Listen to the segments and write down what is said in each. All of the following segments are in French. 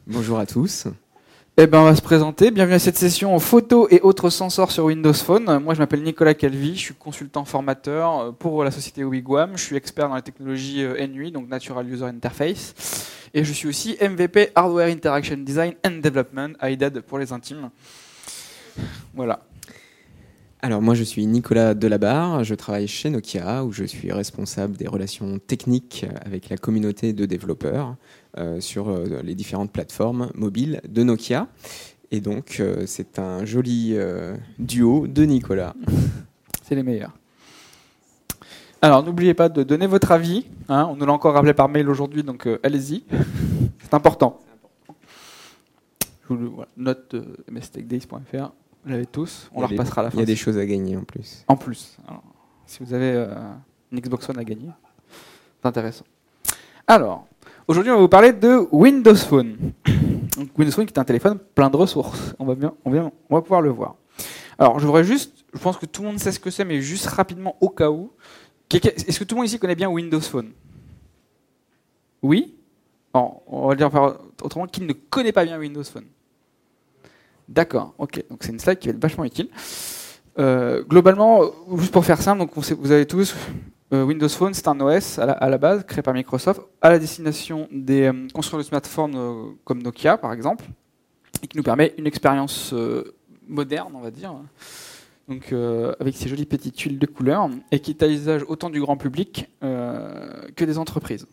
Bonjour à tous. Eh ben, on va se présenter. Bienvenue à cette session photo et autres sensors sur Windows Phone. Moi, je m'appelle Nicolas Calvi, je suis consultant formateur pour la société Wigwam. Je suis expert dans la technologie NUI, donc Natural User Interface. Et je suis aussi MVP Hardware Interaction Design and Development, IDAD pour les intimes. Voilà. Alors moi je suis Nicolas Delabarre, je travaille chez Nokia où je suis responsable des relations techniques avec la communauté de développeurs sur les différentes plateformes mobiles de Nokia. Et donc c'est un joli duo de Nicolas. C'est les meilleurs. Alors n'oubliez pas de donner votre avis, hein, on nous l'a encore rappelé par mail aujourd'hui, donc allez-y, c'est important. Je vous note mstechdays.fr. Vous l'avez tous, on la repassera à la fin. Il y a des choses à gagner en plus. En plus. Alors, si vous avez une Xbox One à gagner, c'est intéressant. Alors, aujourd'hui on va vous parler de Windows Phone. Donc, Windows Phone qui est un téléphone plein de ressources. On va pouvoir le voir. Alors, je pense que tout le monde sait ce que c'est, mais juste rapidement au cas où. Est-ce que tout le monde ici connaît bien Windows Phone? Oui? Bon, on va le dire autrement, qui ne connaît pas bien Windows Phone? D'accord, ok. Donc c'est une slide qui va être vachement utile. Globalement, juste pour faire simple, donc vous avez tous Windows Phone, c'est un OS à la base créé par Microsoft à la destination des constructeurs de smartphones comme Nokia par exemple, et qui nous permet une expérience moderne, on va dire. Donc avec ces jolies petites tuiles de couleurs et qui est à l'usage autant du grand public que des entreprises.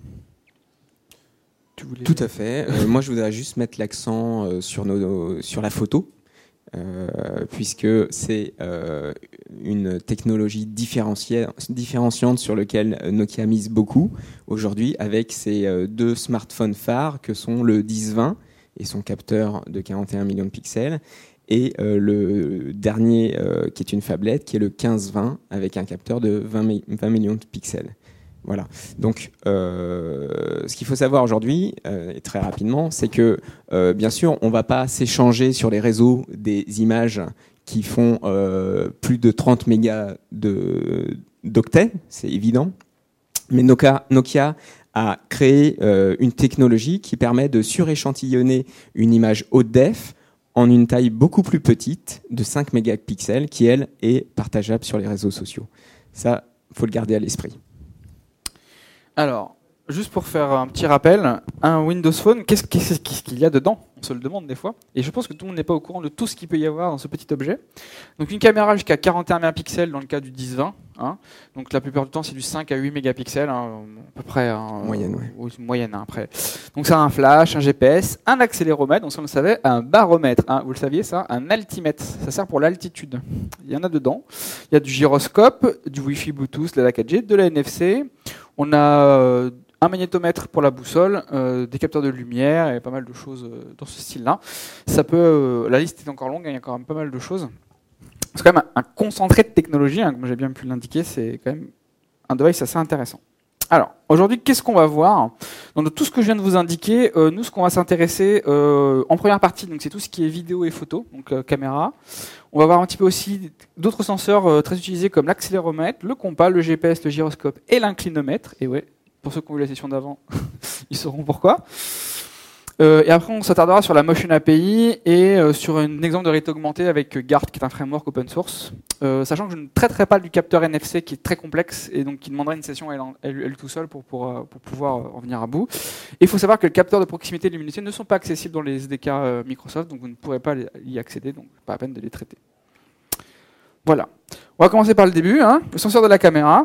Tout à fait. Moi, je voudrais juste mettre l'accent sur la photo, puisque c'est une technologie différenciante sur laquelle Nokia mise beaucoup aujourd'hui, avec ses deux smartphones phares que sont le 10-20 et son capteur de 41 millions de pixels, et le dernier qui est une phablette, qui est le 15-20 avec un capteur de 20 millions de pixels. Voilà. Donc, ce qu'il faut savoir aujourd'hui, et très rapidement, c'est que, bien sûr, on ne va pas s'échanger sur les réseaux des images qui font plus de 30 mégas d'octets, c'est évident. Mais Nokia a créé une technologie qui permet de suréchantillonner une image haute def en une taille beaucoup plus petite, de 5 mégapixels, qui, elle, est partageable sur les réseaux sociaux. Ça, il faut le garder à l'esprit. Alors, juste pour faire un petit rappel, un Windows Phone, qu'est-ce qu'il y a dedans? On se le demande des fois. Et je pense que tout le monde n'est pas au courant de tout ce qu'il peut y avoir dans ce petit objet. Donc une caméra jusqu'à 41 mégapixels dans le cas du 10-20. Hein. Donc la plupart du temps, c'est du 5 à 8 mégapixels, hein, à peu près. Hein, moyenne, ouais. Moyenne, hein, après. Donc ça a un flash, un GPS, un accéléromètre, donc ça on le savait, un baromètre. Hein, vous le saviez ça? Un altimètre. Ça sert pour l'altitude. Il y en a dedans. Il y a du gyroscope, du Wi-Fi Bluetooth, de la 4G, de la NFC. On a un magnétomètre pour la boussole, des capteurs de lumière et pas mal de choses dans ce style-là. Ça peut, la liste est encore longue, il y a quand même pas mal de choses. C'est quand même un concentré de technologie, hein, comme j'ai bien pu l'indiquer, c'est quand même un device assez intéressant. Alors, aujourd'hui, qu'est-ce qu'on va voir? Dans tout ce que je viens de vous indiquer, nous, ce qu'on va s'intéresser en première partie, donc c'est tout ce qui est vidéo et photo, donc caméra. On va voir un petit peu aussi d'autres senseurs très utilisés comme l'accéléromètre, le compas, le GPS, le gyroscope et l'inclinomètre. Et ouais, pour ceux qui ont vu la session d'avant, ils sauront pourquoi. Et après, on s'attardera sur la Motion API et sur un exemple de réalité augmentée avec GART, qui est un framework open source. Sachant que je ne traiterai pas du capteur NFC qui est très complexe et donc qui demanderait une session elle tout seul pour pouvoir en venir à bout. Et il faut savoir que les capteurs de proximité et de luminosité ne sont pas accessibles dans les SDK Microsoft, donc vous ne pourrez pas y accéder, donc pas la peine de les traiter. Voilà. On va commencer par le début, hein, le senseur de la caméra.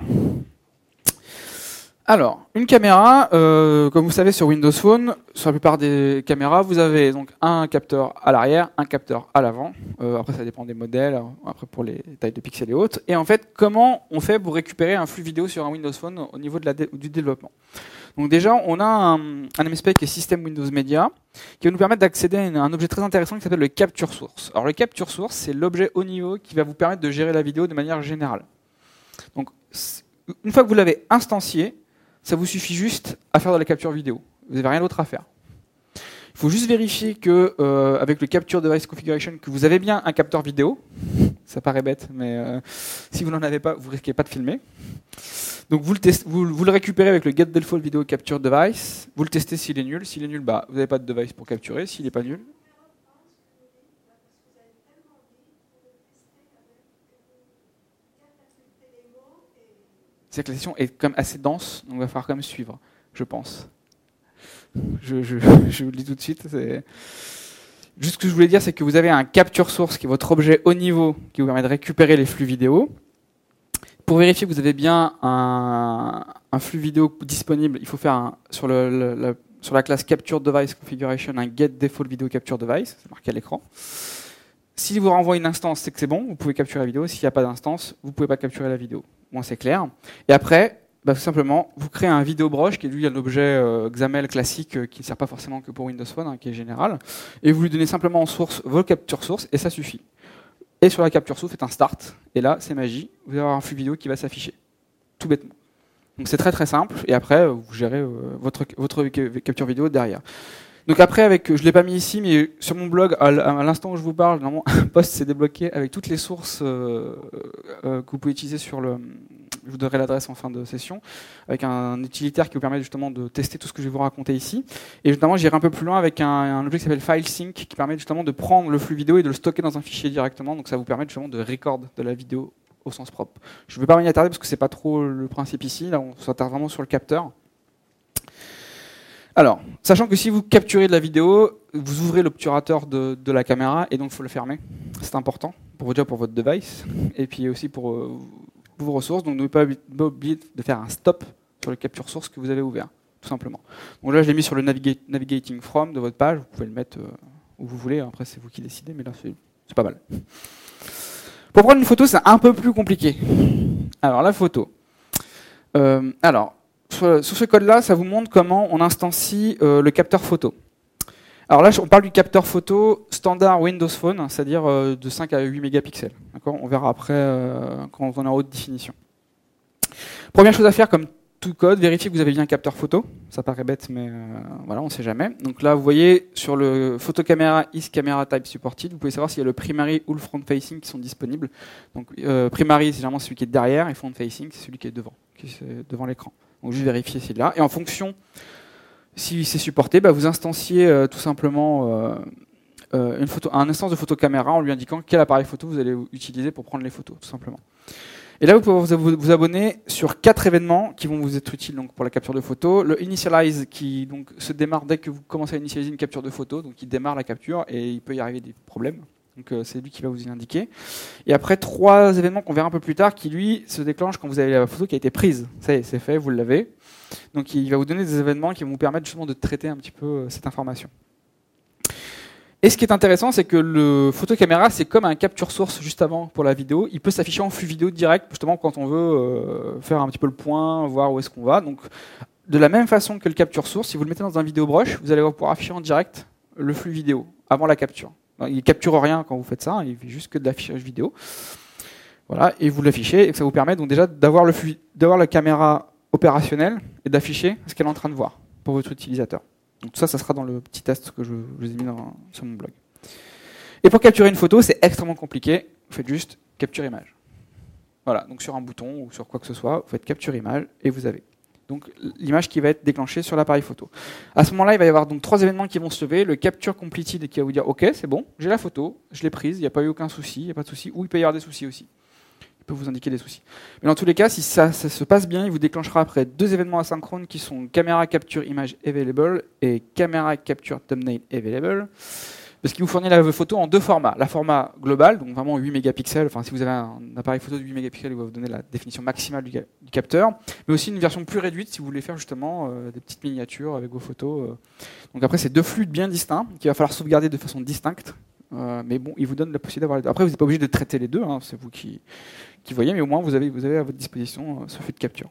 Alors, une caméra, comme vous savez sur Windows Phone, sur la plupart des caméras, vous avez donc un capteur à l'arrière, un capteur à l'avant. Après, ça dépend des modèles, après pour les tailles de pixels et autres. Et en fait, comment on fait pour récupérer un flux vidéo sur un Windows Phone au niveau du développement? Donc déjà, on a un MSP qui est System Windows Media, qui va nous permettre d'accéder à un objet très intéressant qui s'appelle le Capture Source. Alors le Capture Source, c'est l'objet haut niveau qui va vous permettre de gérer la vidéo de manière générale. Donc, une fois que vous l'avez instancié, ça vous suffit juste à faire de la capture vidéo. Vous n'avez rien d'autre à faire. Il faut juste vérifier que avec le Capture Device Configuration, que vous avez bien un capteur vidéo. Ça paraît bête, mais si vous n'en avez pas, vous risquez pas de filmer. Donc vous le récupérez avec le Get Default Video Capture Device, vous le testez s'il est nul. S'il est nul, bah, vous n'avez pas de device pour capturer. S'il n'est pas nul, c'est que la session est quand même assez dense, donc il va falloir quand même suivre, je pense. Je vous le dis tout de suite. Juste ce que je voulais dire, c'est que vous avez un capture source qui est votre objet haut niveau, qui vous permet de récupérer les flux vidéo. Pour vérifier que vous avez bien un flux vidéo disponible, il faut faire sur la classe Capture Device Configuration un Get Default Video Capture Device, c'est marqué à l'écran. S'il vous renvoie une instance, c'est que c'est bon, vous pouvez capturer la vidéo. S'il n'y a pas d'instance, vous ne pouvez pas capturer la vidéo. Moi, c'est clair. Et après, bah, tout simplement, vous créez un vidéo broche qui est lui un objet XAML classique qui ne sert pas forcément que pour Windows Phone, hein, qui est général. Et vous lui donnez simplement en source vos captures sources et ça suffit. Et sur la capture source, vous faites un start. Et là, c'est magie. Vous allez avoir un flux vidéo qui va s'afficher. Tout bêtement. Donc c'est très très simple. Et après, vous gérez votre capture vidéo derrière. Donc après, je ne l'ai pas mis ici, mais sur mon blog, à l'instant où je vous parle, normalement, un post s'est débloqué avec toutes les sources que vous pouvez utiliser sur le... Je vous donnerai l'adresse en fin de session, avec un utilitaire qui vous permet justement de tester tout ce que je vais vous raconter ici. Et notamment, j'irai un peu plus loin avec un objet qui s'appelle FileSync, qui permet justement de prendre le flux vidéo et de le stocker dans un fichier directement. Donc ça vous permet justement de record de la vidéo au sens propre. Je ne vais pas m'y attarder parce que ce n'est pas trop le principe ici. Là, on s'attarde vraiment sur le capteur. Alors, sachant que si vous capturez de la vidéo, vous ouvrez l'obturateur de la caméra et donc il faut le fermer. C'est important, pour votre device et puis aussi pour vos ressources. Donc n'oubliez pas oublier de faire un stop sur le capture source que vous avez ouvert, tout simplement. Donc là, je l'ai mis sur le Navigating From de votre page. Vous pouvez le mettre où vous voulez. Après, c'est vous qui décidez, mais là, c'est pas mal. Pour prendre une photo, c'est un peu plus compliqué. Alors, la photo. Sur ce code-là, ça vous montre comment on instancie le capteur photo. Alors là, on parle du capteur photo standard Windows Phone, c'est-à-dire de 5 à 8 mégapixels. On verra après quand on est en haute définition. Première chose à faire, comme tout code, vérifiez que vous avez bien un capteur photo. Ça paraît bête, mais voilà, on ne sait jamais. Donc là, vous voyez sur le photo camera is camera type supported, vous pouvez savoir s'il y a le primary ou le front facing qui sont disponibles. Donc primary, c'est généralement celui qui est derrière, et front facing, c'est celui qui est devant l'écran. Donc juste vérifier s'il est là. Et en fonction, si c'est supporté, bah, vous instanciez tout simplement un instance de photo caméra en lui indiquant quel appareil photo vous allez utiliser pour prendre les photos, tout simplement. Et là, vous pouvez vous abonner sur 4 événements qui vont vous être utiles donc, pour la capture de photo. Le initialize qui donc, se démarre dès que vous commencez à initialiser une capture de photo, donc il démarre la capture et il peut y arriver des problèmes. Donc c'est lui qui va vous y indiquer. Et après 3 événements qu'on verra un peu plus tard qui lui se déclenchent quand vous avez la photo qui a été prise. Ça y est, c'est fait, vous l'avez. Donc il va vous donner des événements qui vont vous permettre justement de traiter un petit peu cette information. Et ce qui est intéressant, c'est que le photocaméra, c'est comme un capture source juste avant pour la vidéo. Il peut s'afficher en flux vidéo direct, justement quand on veut faire un petit peu le point, voir où est-ce qu'on va. Donc, de la même façon que le capture source, si vous le mettez dans un vidéo brush, vous allez pouvoir afficher en direct le flux vidéo avant la capture. Il ne capture rien quand vous faites ça, il fait juste que de l'affichage vidéo. Voilà, et vous l'affichez, et ça vous permet donc déjà d'avoir la caméra opérationnelle et d'afficher ce qu'elle est en train de voir pour votre utilisateur. Donc tout ça, ça sera dans le petit test que je vous ai mis sur mon blog. Et pour capturer une photo, c'est extrêmement compliqué. Vous faites juste capture image. Voilà, donc sur un bouton ou sur quoi que ce soit, vous faites capture image et vous avez donc l'image qui va être déclenchée sur l'appareil photo. À ce moment-là, il va y avoir donc 3 événements qui vont se lever. Le capture completed qui va vous dire OK, c'est bon, j'ai la photo, je l'ai prise, il n'y a pas eu aucun souci, il n'y a pas de souci, ou il peut y avoir des soucis aussi. Il peut vous indiquer des soucis. Mais dans tous les cas, si ça se passe bien, il vous déclenchera après 2 événements asynchrones qui sont caméra capture image available et caméra capture thumbnail available. Parce qu'il vous fournit la photo en 2 formats. La format global, donc vraiment 8 mégapixels. Enfin, si vous avez un appareil photo de 8 mégapixels, il va vous donner la définition maximale du capteur. Mais aussi une version plus réduite si vous voulez faire justement des petites miniatures avec vos photos. Donc après, c'est 2 flux bien distincts qu'il va falloir sauvegarder de façon distincte. Mais bon, il vous donne la possibilité d'avoir les deux. Après, vous n'êtes pas obligé de traiter les deux, hein, c'est vous qui voyez, mais au moins vous avez à votre disposition ce flux de capture.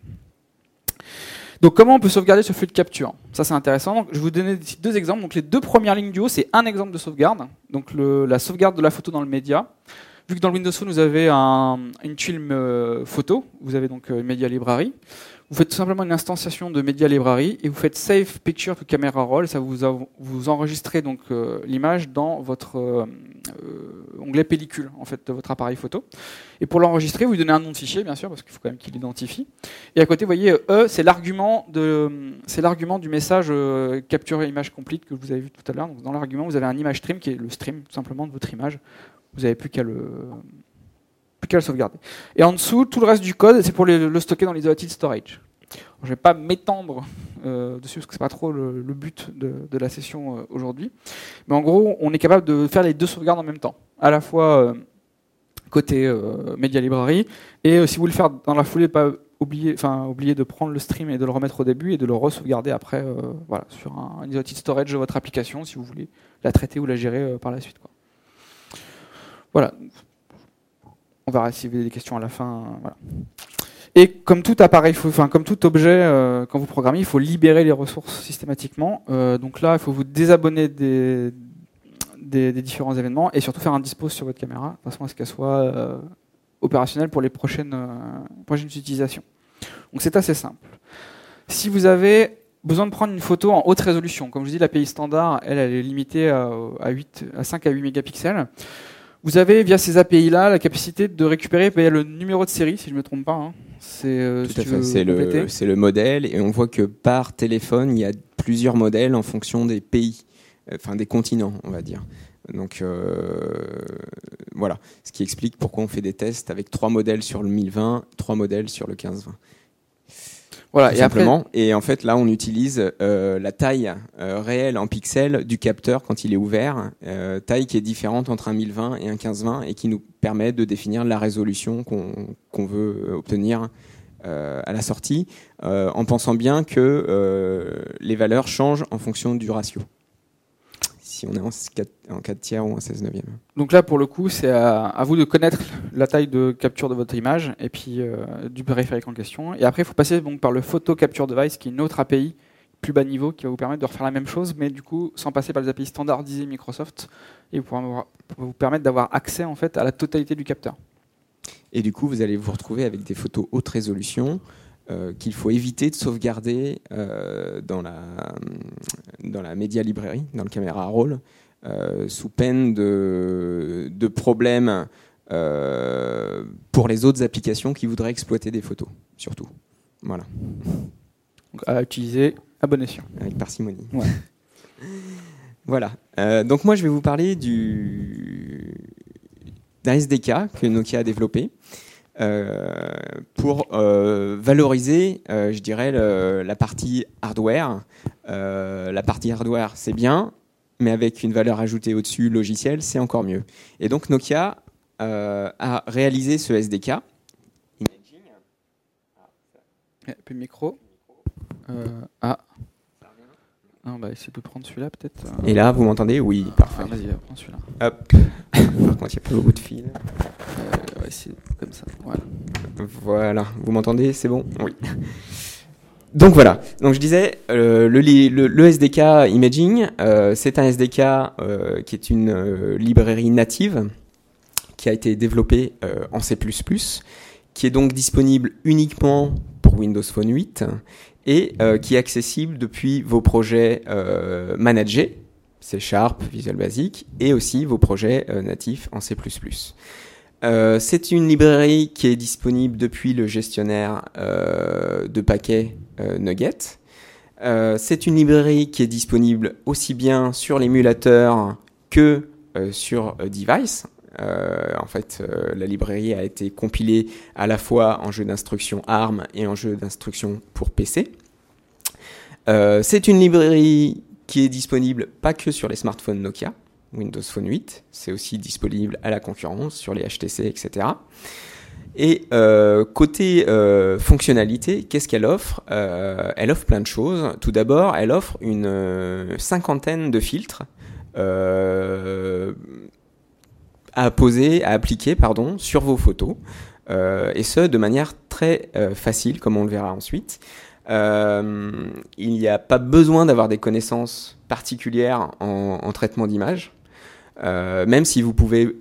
Donc comment on peut sauvegarder ce flux de capture? Ça c'est intéressant. Donc, je vais vous donner ici 2 exemples. Donc les 2 premières lignes du haut, c'est un exemple de sauvegarde. Donc la sauvegarde de la photo dans le média. Vu que dans le Windows Phone vous avez une tuile photo, vous avez donc une Media Library. Vous faites tout simplement une instantiation de Media Library et vous faites Save Picture to Camera Roll. Ça vous enregistrez donc l'image dans votre onglet pellicule en fait de votre appareil photo. Et pour l'enregistrer, vous lui donnez un nom de fichier bien sûr parce qu'il faut quand même qu'il l'identifie. Et à côté, vous voyez c'est l'argument du message Capture Image Complete que vous avez vu tout à l'heure. Donc dans l'argument, vous avez un image stream qui est le stream tout simplement de votre image. Vous n'avez plus qu'à le sauvegarder. Et en dessous, tout le reste du code, c'est pour le stocker dans l'isolated storage. Je ne vais pas m'étendre dessus parce que c'est pas trop le but de la session aujourd'hui. Mais en gros, on est capable de faire les deux sauvegardes en même temps. À la fois côté Media Library et si vous voulez le faire dans la foulée, pas oublier de prendre le stream et de le remettre au début et de le re-sauvegarder après voilà, sur un isolated storage de votre application si vous voulez la traiter ou la gérer par la suite, quoi. Voilà. On verra si vous avez des questions à la fin. Voilà. Et comme tout appareil, comme tout objet, quand vous programmez, il faut libérer les ressources systématiquement. Donc là, il faut vous désabonner des différents événements et surtout faire un dispose sur votre caméra, de façon à ce qu'elle soit opérationnelle pour les prochaines utilisations. Donc c'est assez simple. Si vous avez besoin de prendre une photo en haute résolution, comme je dis, l'API standard, elle est limitée à 5 à 8 mégapixels. Vous avez, via ces API-là, la capacité de récupérer le numéro de série, si je ne me trompe pas. Hein. Tout à fait, c'est le modèle, et on voit que par téléphone, il y a plusieurs modèles en fonction des pays, des continents, on va dire. Donc voilà, ce qui explique pourquoi on fait des tests avec 3 modèles sur le 1020, 3 modèles sur le 1520. Voilà, et simplement. Après... Et en fait, là, on utilise la taille réelle en pixels du capteur quand il est ouvert, taille qui est différente entre un 1020 et un 1520 et qui nous permet de définir la résolution qu'on veut obtenir à la sortie, en pensant bien que les valeurs changent en fonction du ratio. Si on est en 4 tiers ou en 16 neuvième. Donc là, pour le coup, c'est à vous de connaître la taille de capture de votre image et puis du périphérique en question. Et après, il faut passer donc par le Photo Capture Device, qui est une autre API plus bas niveau, qui va vous permettre de refaire la même chose, mais du coup, sans passer par les API standardisées Microsoft, et pour vous permettre d'avoir accès en fait à la totalité du capteur. Et du coup, vous allez vous retrouver avec des photos haute résolution, qu'il faut éviter de sauvegarder dans la Media Library, dans le Camera Roll, sous peine de problèmes pour les autres applications qui voudraient exploiter des photos, surtout. Voilà. Donc à utiliser à bon escient. Avec parcimonie. Ouais. Voilà. Donc moi, je vais vous parler d'un SDK que Nokia a développé. Pour valoriser, je dirais, la partie hardware. La partie hardware, c'est bien, mais avec une valeur ajoutée au-dessus, logiciel, c'est encore mieux. Et donc Nokia a réalisé ce SDK. Un peu de micro. On va essayer de prendre celui-là peut-être. Et là, vous m'entendez ? Oui, parfait. Vas-y, prends celui-là. Hop. Par contre, il n'y a pas beaucoup de fil. On va essayer comme ça. Voilà. Vous m'entendez ? C'est bon ? Oui. Donc voilà. Donc je disais, le SDK Imaging, c'est un SDK qui est une librairie native qui a été développée en C++, qui est donc disponible uniquement pour Windows Phone 8 et qui est accessible depuis vos projets managés, C#, Visual Basic, et aussi vos projets natifs en C++. C'est une librairie qui est disponible depuis le gestionnaire de paquets Nugget. C'est une librairie qui est disponible aussi bien sur l'émulateur que sur device. En fait, la librairie a été compilée à la fois en jeu d'instruction ARM et en jeu d'instruction pour PC. C'est une librairie qui est disponible pas que sur les smartphones Nokia, Windows Phone 8, c'est aussi disponible à la concurrence sur les HTC, etc. Et côté fonctionnalité, qu'est-ce qu'elle offre ? Elle offre plein de choses. Tout d'abord, elle offre une cinquantaine de filtres à appliquer sur vos photos, et ce de manière très facile, comme on le verra ensuite. Il n'y a pas besoin d'avoir des connaissances particulières en traitement d'image, même si vous pouvez,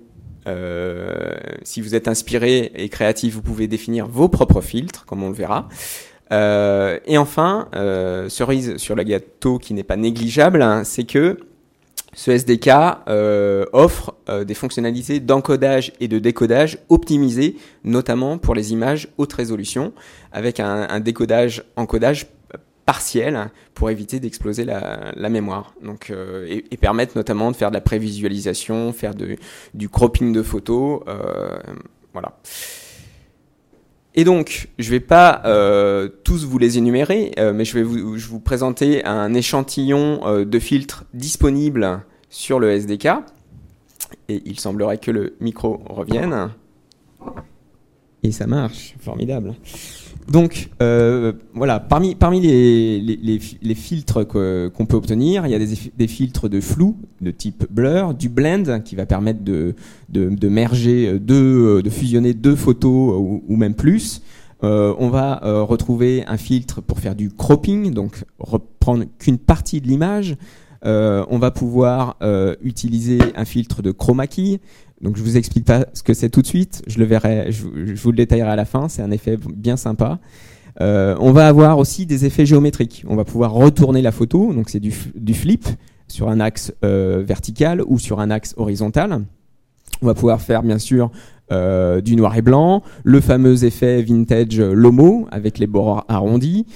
si vous êtes inspiré et créatif, vous pouvez définir vos propres filtres, comme on le verra. Et enfin, cerise sur le gâteau qui n'est pas négligeable, hein, c'est que ce SDK offre des fonctionnalités d'encodage et de décodage optimisées, notamment pour les images haute résolution, avec un décodage-encodage partiel pour éviter d'exploser la mémoire. Donc, et permettre notamment de faire de la prévisualisation, faire du cropping de photos. Voilà. Et donc, je vais pas tous vous les énumérer, mais je vais vous présenter un échantillon de filtres disponibles sur le SDK. Et il semblerait que le micro revienne. Et ça marche, formidable. Donc, voilà, parmi les filtres qu'on peut obtenir, il y a des filtres de flou de type blur, du blend qui va permettre de merger de fusionner deux photos ou même plus. On va retrouver un filtre pour faire du cropping, donc reprendre qu'une partie de l'image. On va pouvoir utiliser un filtre de chroma key. Donc je vous explique pas ce que c'est tout de suite, je vous le détaillerai à la fin, c'est un effet bien sympa. On va avoir aussi des effets géométriques. On va pouvoir retourner la photo, donc c'est du flip sur un axe vertical ou sur un axe horizontal. On va pouvoir faire bien sûr du noir et blanc, le fameux effet vintage Lomo avec les bords arrondis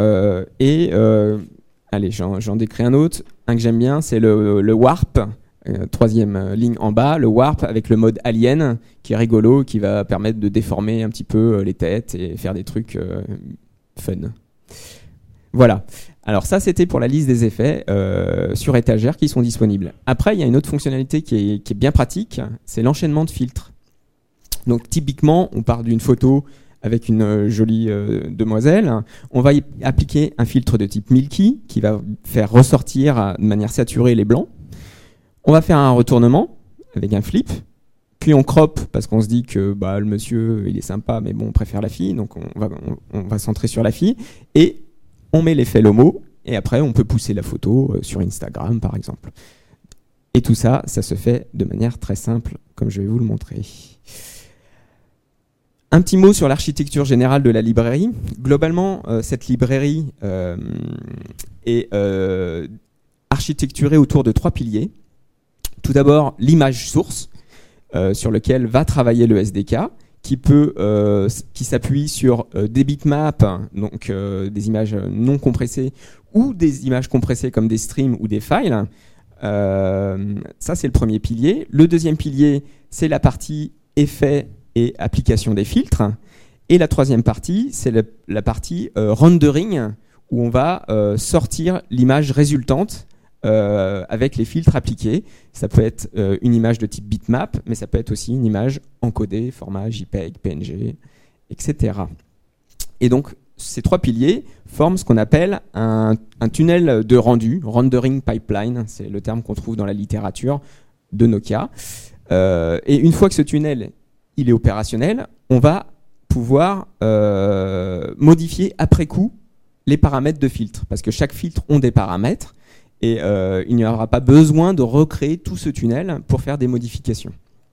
allez, j'en décris un autre, un que j'aime bien, c'est le warp. Troisième ligne en bas, le warp avec le mode alien qui est rigolo, qui va permettre de déformer un petit peu les têtes et faire des trucs fun. Voilà. Alors ça, c'était pour la liste des effets sur étagère qui sont disponibles. Après, il y a une autre fonctionnalité qui est bien pratique, c'est l'enchaînement de filtres. Donc typiquement, on part d'une photo avec une jolie demoiselle. On va y appliquer un filtre de type Milky qui va faire ressortir de manière saturée les blancs. On va faire un retournement avec un flip, puis on crop parce qu'on se dit que le monsieur il est sympa, mais bon on préfère la fille, donc on va centrer sur la fille, et on met l'effet Lomo, et après on peut pousser la photo sur Instagram par exemple. Et tout ça, ça se fait de manière très simple, comme je vais vous le montrer. Un petit mot sur l'architecture générale de la librairie. Globalement, cette librairie est architecturée autour de 3 piliers. Tout d'abord, l'image source, sur lequel va travailler le SDK, qui s'appuie sur des bitmaps, donc des images non compressées, ou des images compressées comme des streams ou des files. Ça, c'est le premier pilier. Le deuxième pilier, c'est la partie effet et application des filtres. Et la troisième partie, c'est la partie rendering, où on va sortir l'image résultante avec les filtres appliqués. Ça peut être une image de type bitmap, mais ça peut être aussi une image encodée, format JPEG, PNG, etc. Et donc, ces 3 piliers forment ce qu'on appelle un tunnel de rendu, rendering pipeline, c'est le terme qu'on trouve dans la littérature de Nokia. Et une fois que ce tunnel il est opérationnel, on va pouvoir modifier après coup les paramètres de filtre, parce que chaque filtre ont des paramètres, et il n'y aura pas besoin de recréer tout ce tunnel pour faire des modifications.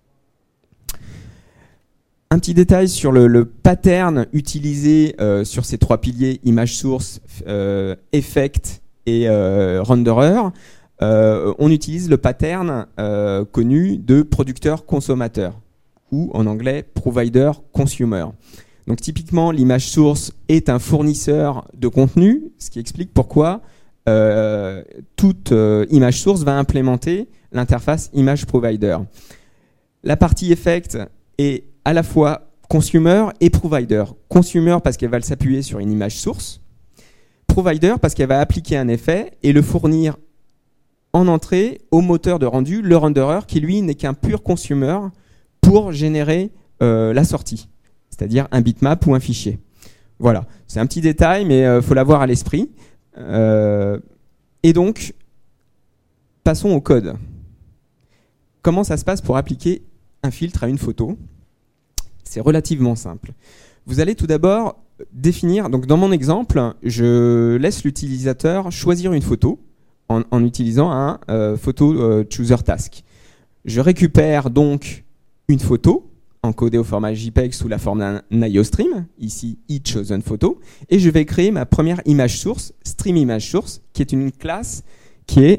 Un petit détail sur le pattern utilisé sur ces 3 piliers, image source, effect et renderer. On utilise le pattern connu de producteur-consommateur, ou en anglais provider-consumer. Donc typiquement, l'image source est un fournisseur de contenu, ce qui explique pourquoi toute image source va implémenter l'interface image provider. La partie effect est à la fois consumer et provider. Consumer parce qu'elle va s'appuyer sur une image source. Provider parce qu'elle va appliquer un effet et le fournir en entrée au moteur de rendu, le renderer, qui lui n'est qu'un pur consumer pour générer la sortie, c'est-à-dire un bitmap ou un fichier. Voilà, c'est un petit détail, mais faut l'avoir à l'esprit. Et donc, passons au code. Comment ça se passe pour appliquer un filtre à une photo? C'est relativement simple. Vous allez tout d'abord définir, donc dans mon exemple, je laisse l'utilisateur choisir une photo en utilisant un photo chooser task. Je récupère donc une photo encodé au format JPEG sous la forme d'un IOStream, ici eChosenPhoto, et je vais créer ma première image source, StreamImageSource, qui est une classe qui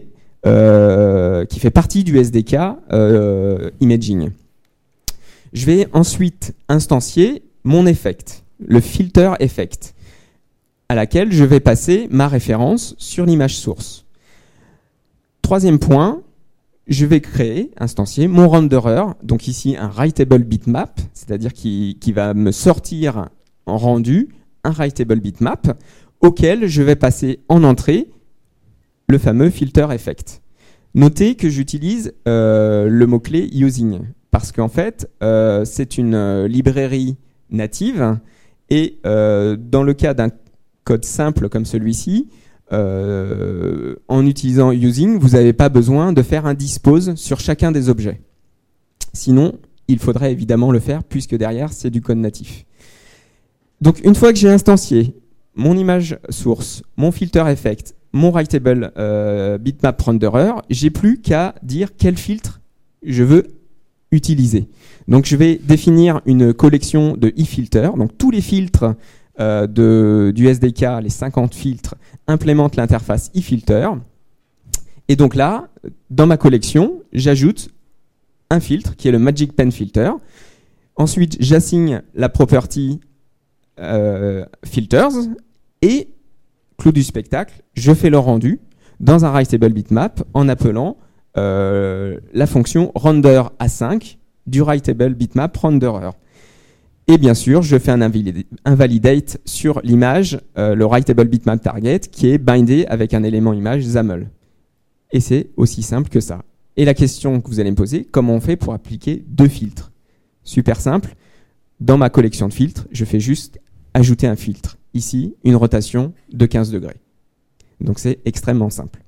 fait partie du SDK Imaging. Je vais ensuite instancier mon effect, le filter effect, à laquelle je vais passer ma référence sur l'image source. Troisième point, je vais instancier mon renderer, donc ici un writable bitmap, c'est-à-dire qui va me sortir en rendu un writable bitmap, auquel je vais passer en entrée le fameux filter effect. Notez que j'utilise le mot-clé using, parce qu'en fait, c'est une librairie native, et dans le cas d'un code simple comme celui-ci, en utilisant using, vous n'avez pas besoin de faire un dispose sur chacun des objets. Sinon, il faudrait évidemment le faire, puisque derrière, c'est du code natif. Donc, une fois que j'ai instancié mon image source, mon filter effect, mon writable bitmap renderer, j'ai plus qu'à dire quel filtre je veux utiliser. Donc, je vais définir une collection de e-filters, donc tous les filtres du SDK, les 50 filtres, implémentent l'interface e-filter. Et donc là, dans ma collection, j'ajoute un filtre qui est le Magic Pen Filter. Ensuite, j'assigne la property filters et, clou du spectacle, je fais le rendu dans un writable bitmap en appelant la fonction render A5 du writable bitmap renderer. Et bien sûr, je fais un invalidate sur l'image, le writable bitmap target, qui est bindé avec un élément image XAML. Et c'est aussi simple que ça. Et la question que vous allez me poser, comment on fait pour appliquer deux filtres? Super simple. Dans ma collection de filtres, je fais juste ajouter un filtre. Ici, une rotation de 15 degrés. Donc c'est extrêmement simple.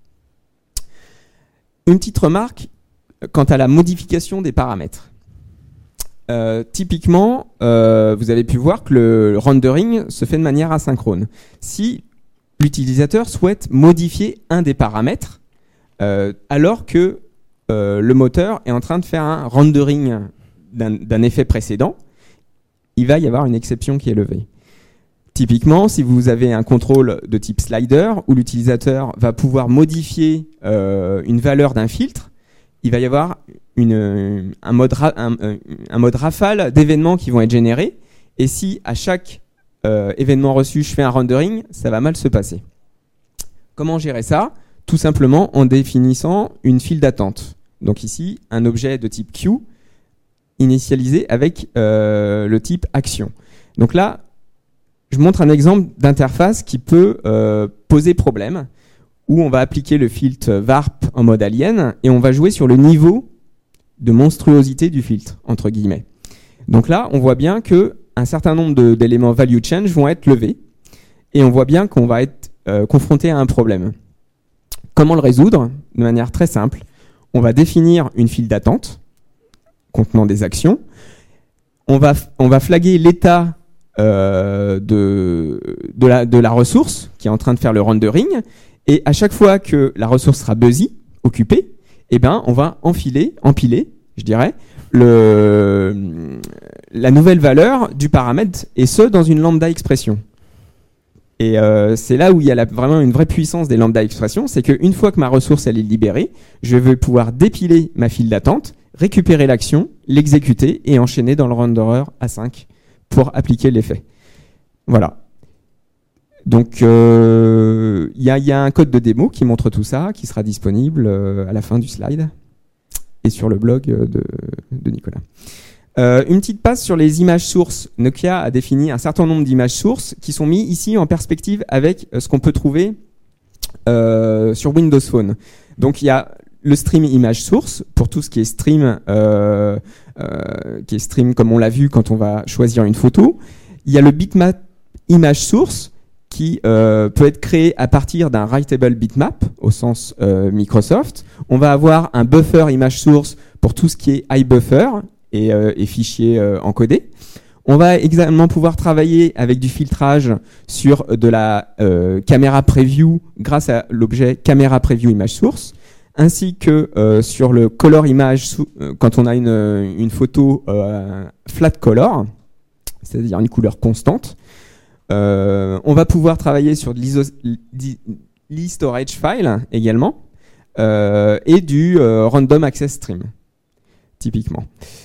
Une petite remarque quant à la modification des paramètres. Typiquement, vous avez pu voir que le rendering se fait de manière asynchrone. Si l'utilisateur souhaite modifier un des paramètres, alors que le moteur est en train de faire un rendering d'un effet précédent, il va y avoir une exception qui est levée. Typiquement, si vous avez un contrôle de type slider, où l'utilisateur va pouvoir modifier une valeur d'un filtre, il va y avoir un mode rafale d'événements qui vont être générés. Et si à chaque événement reçu, je fais un rendering, ça va mal se passer. Comment gérer ça? Tout simplement en définissant une file d'attente. Donc ici, un objet de type queue initialisé avec le type action. Donc là, je montre un exemple d'interface qui peut poser problème, où on va appliquer le filtre warp en mode alien et on va jouer sur le niveau de monstruosité du filtre, entre guillemets. Donc là, on voit bien qu'un certain nombre d'éléments value change vont être levés et on voit bien qu'on va être confronté à un problème. Comment le résoudre? De manière très simple. On va définir une file d'attente contenant des actions. On va flaguer l'état de la ressource qui est en train de faire le rendering. Et à chaque fois que la ressource sera busy, occupée, eh ben, on va empiler, je dirais, la nouvelle valeur du paramètre, et ce, dans une lambda expression. Et c'est là où il y a vraiment une vraie puissance des lambda expressions, c'est qu'une fois que ma ressource elle est libérée, je vais pouvoir dépiler ma file d'attente, récupérer l'action, l'exécuter et enchaîner dans le renderer A5 pour appliquer l'effet. Voilà. Donc, il y a un code de démo qui montre tout ça, qui sera disponible à la fin du slide et sur le blog de Nicolas. Une petite passe sur les images sources. Nokia a défini un certain nombre d'images sources qui sont mis ici en perspective avec ce qu'on peut trouver sur Windows Phone. Donc, il y a le stream image source pour tout ce qui est stream comme on l'a vu quand on va choisir une photo. Il y a le bitmap image source qui peut être créé à partir d'un writable bitmap au sens Microsoft. On va avoir un buffer image source pour tout ce qui est iBuffer et fichiers encodés. On va également pouvoir travailler avec du filtrage sur de la caméra preview grâce à l'objet caméra preview image source, ainsi que sur le color image quand on a une photo flat color, c'est-à-dire une couleur constante. On va pouvoir travailler sur de l'e-storage file également et du random access stream, typiquement.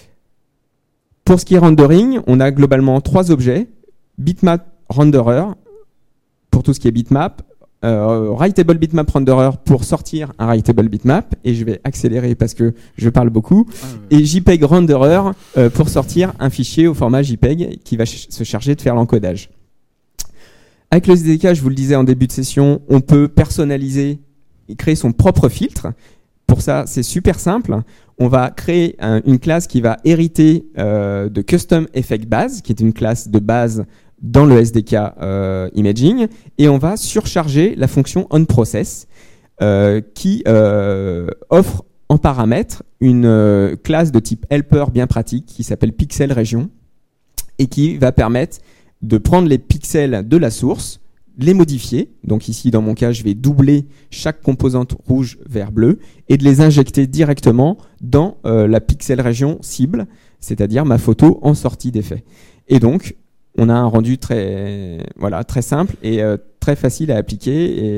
Pour ce qui est rendering, on a globalement 3 objets. Bitmap renderer pour tout ce qui est bitmap, writable bitmap renderer pour sortir un writable bitmap, et je vais accélérer parce que je parle beaucoup, et JPEG renderer pour sortir un fichier au format JPEG qui va se charger de faire l'encodage. Avec le SDK, je vous le disais en début de session, on peut personnaliser et créer son propre filtre. Pour ça, c'est super simple. On va créer une classe qui va hériter de Custom Effect Base, qui est une classe de base dans le SDK Imaging, et on va surcharger la fonction onProcess qui offre en paramètre une classe de type helper bien pratique qui s'appelle pixel region et qui va permettre de prendre les pixels de la source, les modifier. Donc ici, dans mon cas, je vais doubler chaque composante rouge, vert, bleu et de les injecter directement dans la pixel region cible, c'est-à-dire ma photo en sortie d'effet. Et donc, on a un rendu très simple et très facile à appliquer.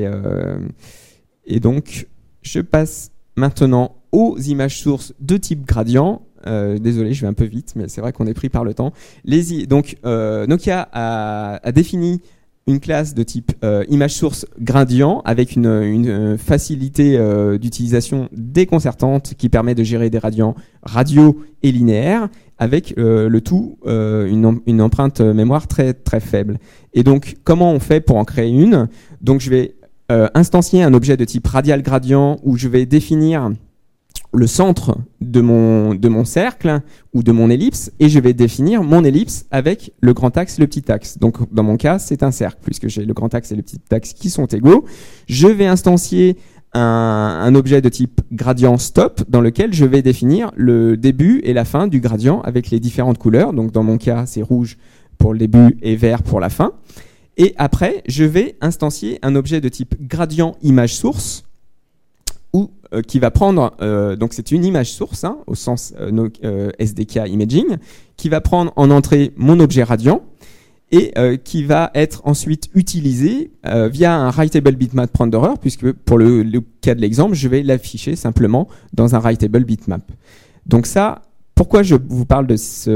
Et donc, je passe maintenant aux images sources de type gradient. Désolé, je vais un peu vite, mais c'est vrai qu'on est pris par le temps. Donc, Nokia a défini une classe de type image source gradient avec une facilité d'utilisation déconcertante qui permet de gérer des gradients radio et linéaires avec le tout une empreinte mémoire très très faible. Et donc, comment on fait pour en créer une ? Donc, je vais instancier un objet de type radial gradient où je vais définir le centre de mon cercle ou de mon ellipse, et je vais définir mon ellipse avec le grand axe et le petit axe. Donc, dans mon cas, c'est un cercle, puisque j'ai le grand axe et le petit axe qui sont égaux. Je vais instancier un objet de type gradient stop, dans lequel je vais définir le début et la fin du gradient avec les différentes couleurs. Donc, dans mon cas, c'est rouge pour le début et vert pour la fin. Et après, je vais instancier un objet de type gradient image source, qui va prendre, donc c'est une image source, au sens SDK Imaging, qui va prendre en entrée mon objet radiant et qui va être ensuite utilisé via un writable bitmap renderer, puisque pour le cas de l'exemple, je vais l'afficher simplement dans un writable bitmap. Donc ça, pourquoi je vous parle de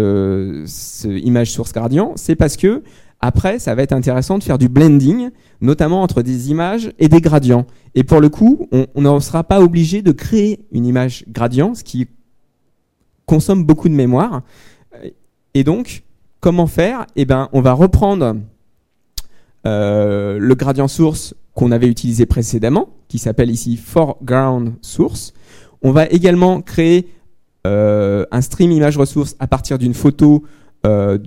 ce image source gradient ? C'est parce que après, ça va être intéressant de faire du blending, notamment entre des images et des gradients. Et pour le coup, on ne sera pas obligé de créer une image gradient, ce qui consomme beaucoup de mémoire. Et donc, comment faire ? Eh ben, on va reprendre le gradient source qu'on avait utilisé précédemment, qui s'appelle ici foreground source. On va également créer un stream image ressource à partir d'une photo de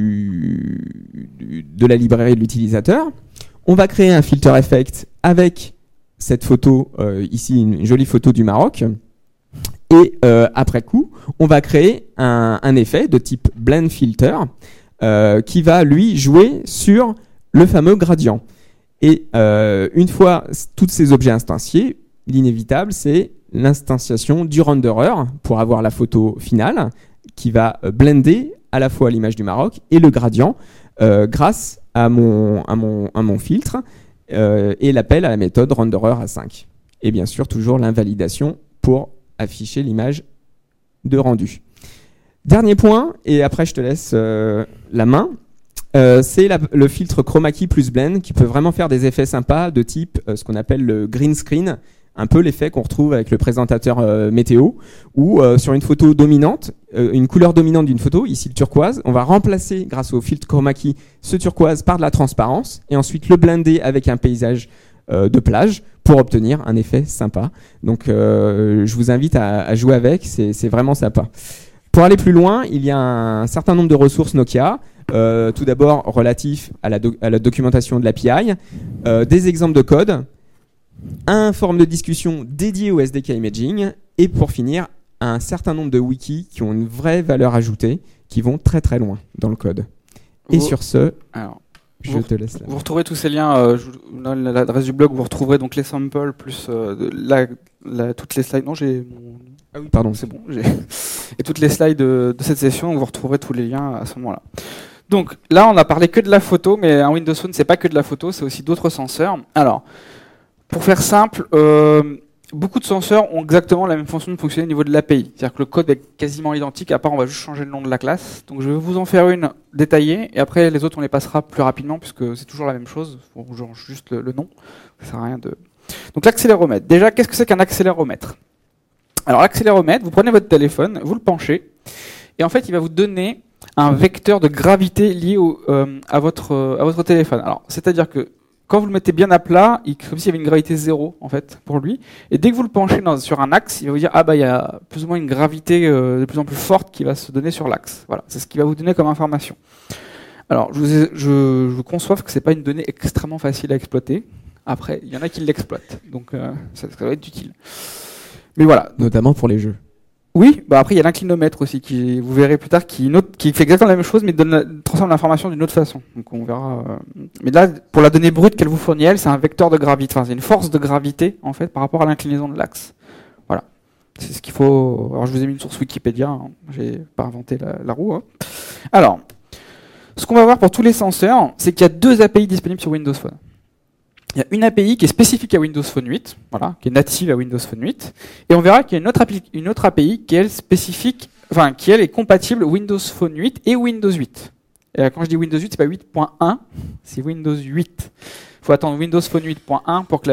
la librairie de l'utilisateur. On va créer un filter effect avec cette photo, ici une jolie photo du Maroc. Et après coup, on va créer un effet de type blend filter qui va lui jouer sur le fameux gradient. Et une fois tous ces objets instanciés, l'inévitable, c'est l'instanciation du renderer pour avoir la photo finale qui va blender à la fois l'image du Maroc et le gradient grâce à mon filtre et l'appel à la méthode renderer A5. Et bien sûr, toujours l'invalidation pour afficher l'image de rendu. Dernier point, et après je te laisse la main, c'est le filtre chroma key plus blend qui peut vraiment faire des effets sympas de type ce qu'on appelle le green screen, un peu l'effet qu'on retrouve avec le présentateur météo, où sur une photo dominante, une couleur dominante d'une photo, ici le turquoise, on va remplacer grâce au filtre chroma key ce turquoise par de la transparence et ensuite le blender avec un paysage de plage pour obtenir un effet sympa. Donc je vous invite à jouer avec, c'est vraiment sympa. Pour aller plus loin, il y a un certain nombre de ressources Nokia, tout d'abord relatifs à la documentation de l'API, des exemples de code, un forum de discussion dédié au SDK Imaging et pour finir, un certain nombre de wikis qui ont une vraie valeur ajoutée, qui vont très très loin dans le code. Et sur ce... Alors, Je te laisse là. Vous retrouverez tous ces liens, je vous donne l'adresse du blog où vous retrouverez donc les samples plus toutes les slides. Non, j'ai mon... Ah oui, pardon. C'est bon. Et toutes les slides de cette session, vous retrouverez tous les liens à ce moment-là. Donc là, on a parlé que de la photo, mais un Windows Phone, c'est pas que de la photo, c'est aussi d'autres senseurs. Alors, pour faire simple, beaucoup de senseurs ont exactement la même fonction de fonctionner au niveau de l'API. C'est-à-dire que le code est quasiment identique, à part on va juste changer le nom de la classe. Donc je vais vous en faire une détaillée, et après les autres on les passera plus rapidement, puisque c'est toujours la même chose, on change juste le nom. Ça sert à rien de... Donc l'accéléromètre. Déjà, qu'est-ce que c'est qu'un accéléromètre ? Alors l'accéléromètre, vous prenez votre téléphone, vous le penchez, et en fait il va vous donner un vecteur de gravité lié à votre téléphone. Alors c'est-à-dire que quand vous le mettez bien à plat, comme s'il y avait une gravité zéro en fait pour lui, et dès que vous le penchez sur un axe, il va vous dire il y a plus ou moins une gravité de plus en plus forte qui va se donner sur l'axe. Voilà, c'est ce qu'il va vous donner comme information. Alors je conçois que c'est pas une donnée extrêmement facile à exploiter. Après, il y en a qui l'exploitent, donc ça va être utile. Mais voilà. Notamment pour les jeux. Oui, après il y a l'inclinomètre aussi qui, vous verrez plus tard, qui fait exactement la même chose, mais transforme l'information d'une autre façon. Donc on verra. Mais là, pour la donnée brute qu'elle vous fournit, c'est un vecteur de gravité. Enfin, c'est une force de gravité en fait par rapport à l'inclinaison de l'axe. Voilà. C'est ce qu'il faut. Alors je vous ai mis une source Wikipédia. Hein. J'ai pas inventé la roue. Hein. Alors, ce qu'on va voir pour tous les senseurs, c'est qu'il y a 2 API disponibles sur Windows Phone. Il y a une API qui est spécifique à Windows Phone 8, voilà, qui est native à Windows Phone 8, et on verra qu'il y a une autre API qui est spécifique, qui elle est compatible Windows Phone 8 et Windows 8. Et quand je dis Windows 8, c'est pas 8.1, c'est Windows 8. Il faut attendre Windows Phone 8.1 pour que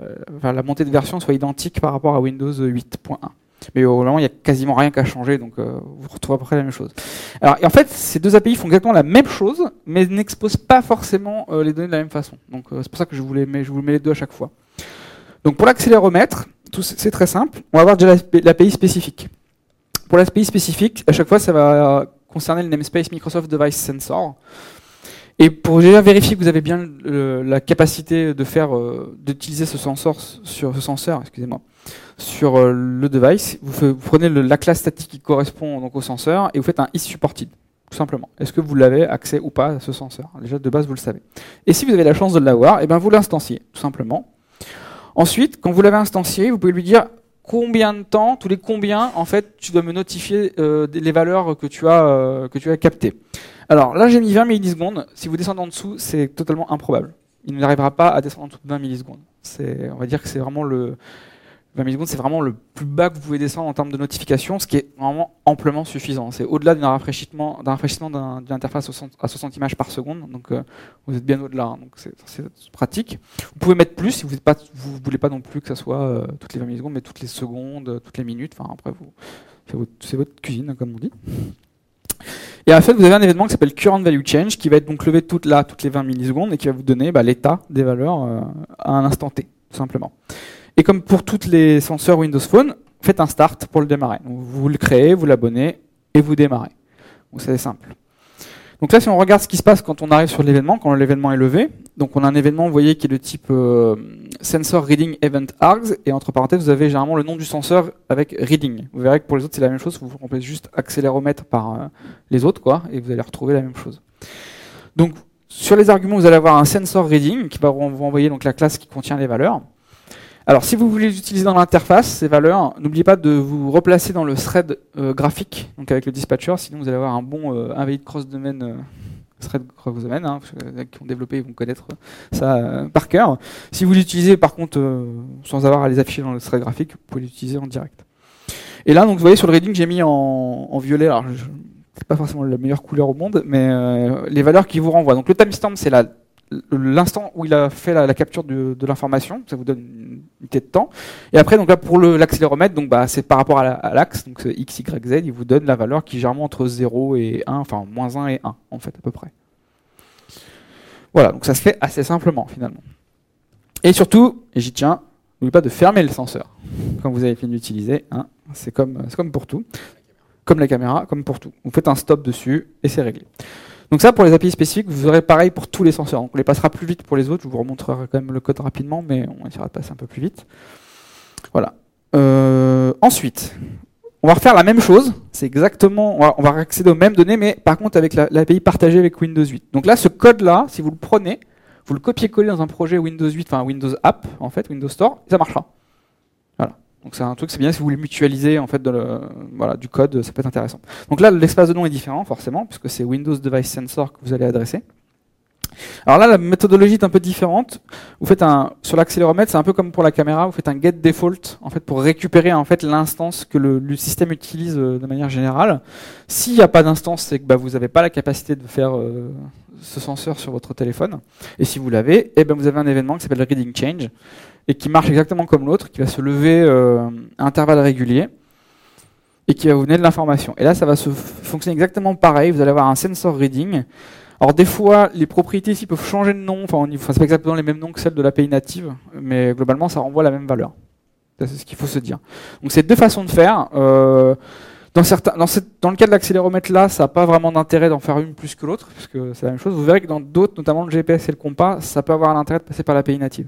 la montée de version soit identique par rapport à Windows 8.1. Mais au moment, il n'y a quasiment rien qu'à changer, donc vous retrouvez à peu près la même chose. Alors, et en fait, ces 2 API font exactement la même chose, mais n'exposent pas forcément les données de la même façon. Donc c'est pour ça que je vous mets les 2 à chaque fois. Donc pour l'accéléromètre, c'est très simple. On va avoir déjà l'API spécifique. Pour l'API spécifique, à chaque fois, ça va concerner le namespace Microsoft Device Sensor. Et pour déjà vérifier que vous avez bien la capacité d'utiliser ce senseur sur le device, vous prenez la classe statique qui correspond donc au senseur et vous faites un isSupported, tout simplement. Est-ce que vous l'avez accès ou pas à ce senseur ? Déjà de base vous le savez. Et si vous avez la chance de l'avoir, vous l'instanciez, tout simplement. Ensuite, quand vous l'avez instancié, vous pouvez lui dire combien de temps, tous les combien, en fait, tu dois me notifier les valeurs que tu as captées. Alors là, j'ai mis 20 millisecondes. Si vous descendez en dessous, c'est totalement improbable. Il n'arrivera pas à descendre en dessous de 20 millisecondes. On va dire que c'est vraiment 20 millisecondes, c'est vraiment le plus bas que vous pouvez descendre en termes de notification, ce qui est vraiment amplement suffisant. C'est au-delà d'un rafraîchissement d'une interface à 60 images par seconde, donc vous êtes bien au-delà, donc c'est pratique. Vous pouvez mettre plus si vous ne voulez pas non plus que ça soit toutes les 20 millisecondes, mais toutes les secondes, toutes les minutes, enfin après c'est votre cuisine, comme on dit. Et en fait, vous avez un événement qui s'appelle Current Value Change, qui va être donc levé toutes les 20 millisecondes et qui va vous donner l'état des valeurs à un instant T, tout simplement. Et comme pour tous les senseurs Windows Phone, faites un start pour le démarrer. Donc, vous le créez, vous l'abonnez et vous démarrez. Donc c'est simple. Donc là, si on regarde ce qui se passe quand on arrive sur l'événement, quand l'événement est levé, donc on a un événement, vous voyez, qui est de type Sensor Reading Event Args, et entre parenthèses, vous avez généralement le nom du senseur avec Reading. Vous verrez que pour les autres, c'est la même chose, vous remplacez juste accéléromètre par les autres, et vous allez retrouver la même chose. Donc, sur les arguments, vous allez avoir un Sensor Reading qui va vous envoyer donc la classe qui contient les valeurs. Alors, si vous voulez les utiliser dans l'interface, ces valeurs, n'oubliez pas de vous replacer dans le thread graphique, donc avec le dispatcher, sinon vous allez avoir un bon invalid cross-domain, thread cross-domain, qui ont développé, ils vont connaître ça par cœur. Si vous l'utilisez, par contre, sans avoir à les afficher dans le thread graphique, vous pouvez l'utiliser en direct. Et là, donc, vous voyez, sur le reading, j'ai mis en violet, alors c'est pas forcément la meilleure couleur au monde, mais les valeurs qui vous renvoient. Donc, le timestamp, c'est l'instant où il a fait la capture de l'information, ça vous donne une unité de temps. Et après, donc là, pour l'accéléromètre, donc c'est par rapport à l'axe, donc c'est x, y, z, il vous donne la valeur qui est généralement entre 0 et 1, enfin moins 1 et 1 en fait à peu près. Voilà, donc ça se fait assez simplement finalement. Et surtout, et j'y tiens, n'oubliez pas de fermer le senseur quand vous avez fini d'utiliser. C'est comme pour tout, comme la caméra, comme pour tout. Vous faites un stop dessus et c'est réglé. Donc ça, pour les API spécifiques, vous aurez pareil pour tous les senseurs. Donc on les passera plus vite pour les autres. Je vous remontrerai quand même le code rapidement, mais on essaiera de passer un peu plus vite. Voilà. Ensuite, on va refaire la même chose, c'est exactement, on va accéder aux mêmes données, mais par contre avec l'API partagée avec Windows 8. Donc là, ce code-là, si vous le prenez, vous le copiez-collez dans un projet Windows 8, enfin Windows App, en fait, Windows Store, ça marchera. Voilà. Donc c'est un truc, c'est bien si vous voulez mutualiser en fait du code, ça peut être intéressant. Donc là, l'espace de nom est différent forcément, puisque c'est Windows Device Sensor que vous allez adresser. Alors là, la méthodologie est un peu différente. Vous faites sur l'accéléromètre, c'est un peu comme pour la caméra, vous faites un get default en fait pour récupérer en fait l'instance que le système utilise de manière générale. S'il n'y a pas d'instance, c'est que vous n'avez pas la capacité de faire ce senseur sur votre téléphone. Et si vous l'avez, vous avez un événement qui s'appelle reading change et qui marche exactement comme l'autre, qui va se lever à intervalles réguliers et qui va vous donner de l'information. Et là, ça va fonctionner exactement pareil. Vous allez avoir un sensor reading. Alors des fois, les propriétés ici peuvent changer de nom, c'est pas exactement les mêmes noms que celles de l'API native, mais globalement ça renvoie à la même valeur. C'est ce qu'il faut se dire. Donc c'est deux façons de faire. Dans le cas de l'accéléromètre là, ça n'a pas vraiment d'intérêt d'en faire une plus que l'autre, puisque c'est la même chose. Vous verrez que dans d'autres, notamment le GPS et le compas, ça peut avoir l'intérêt de passer par l'API native.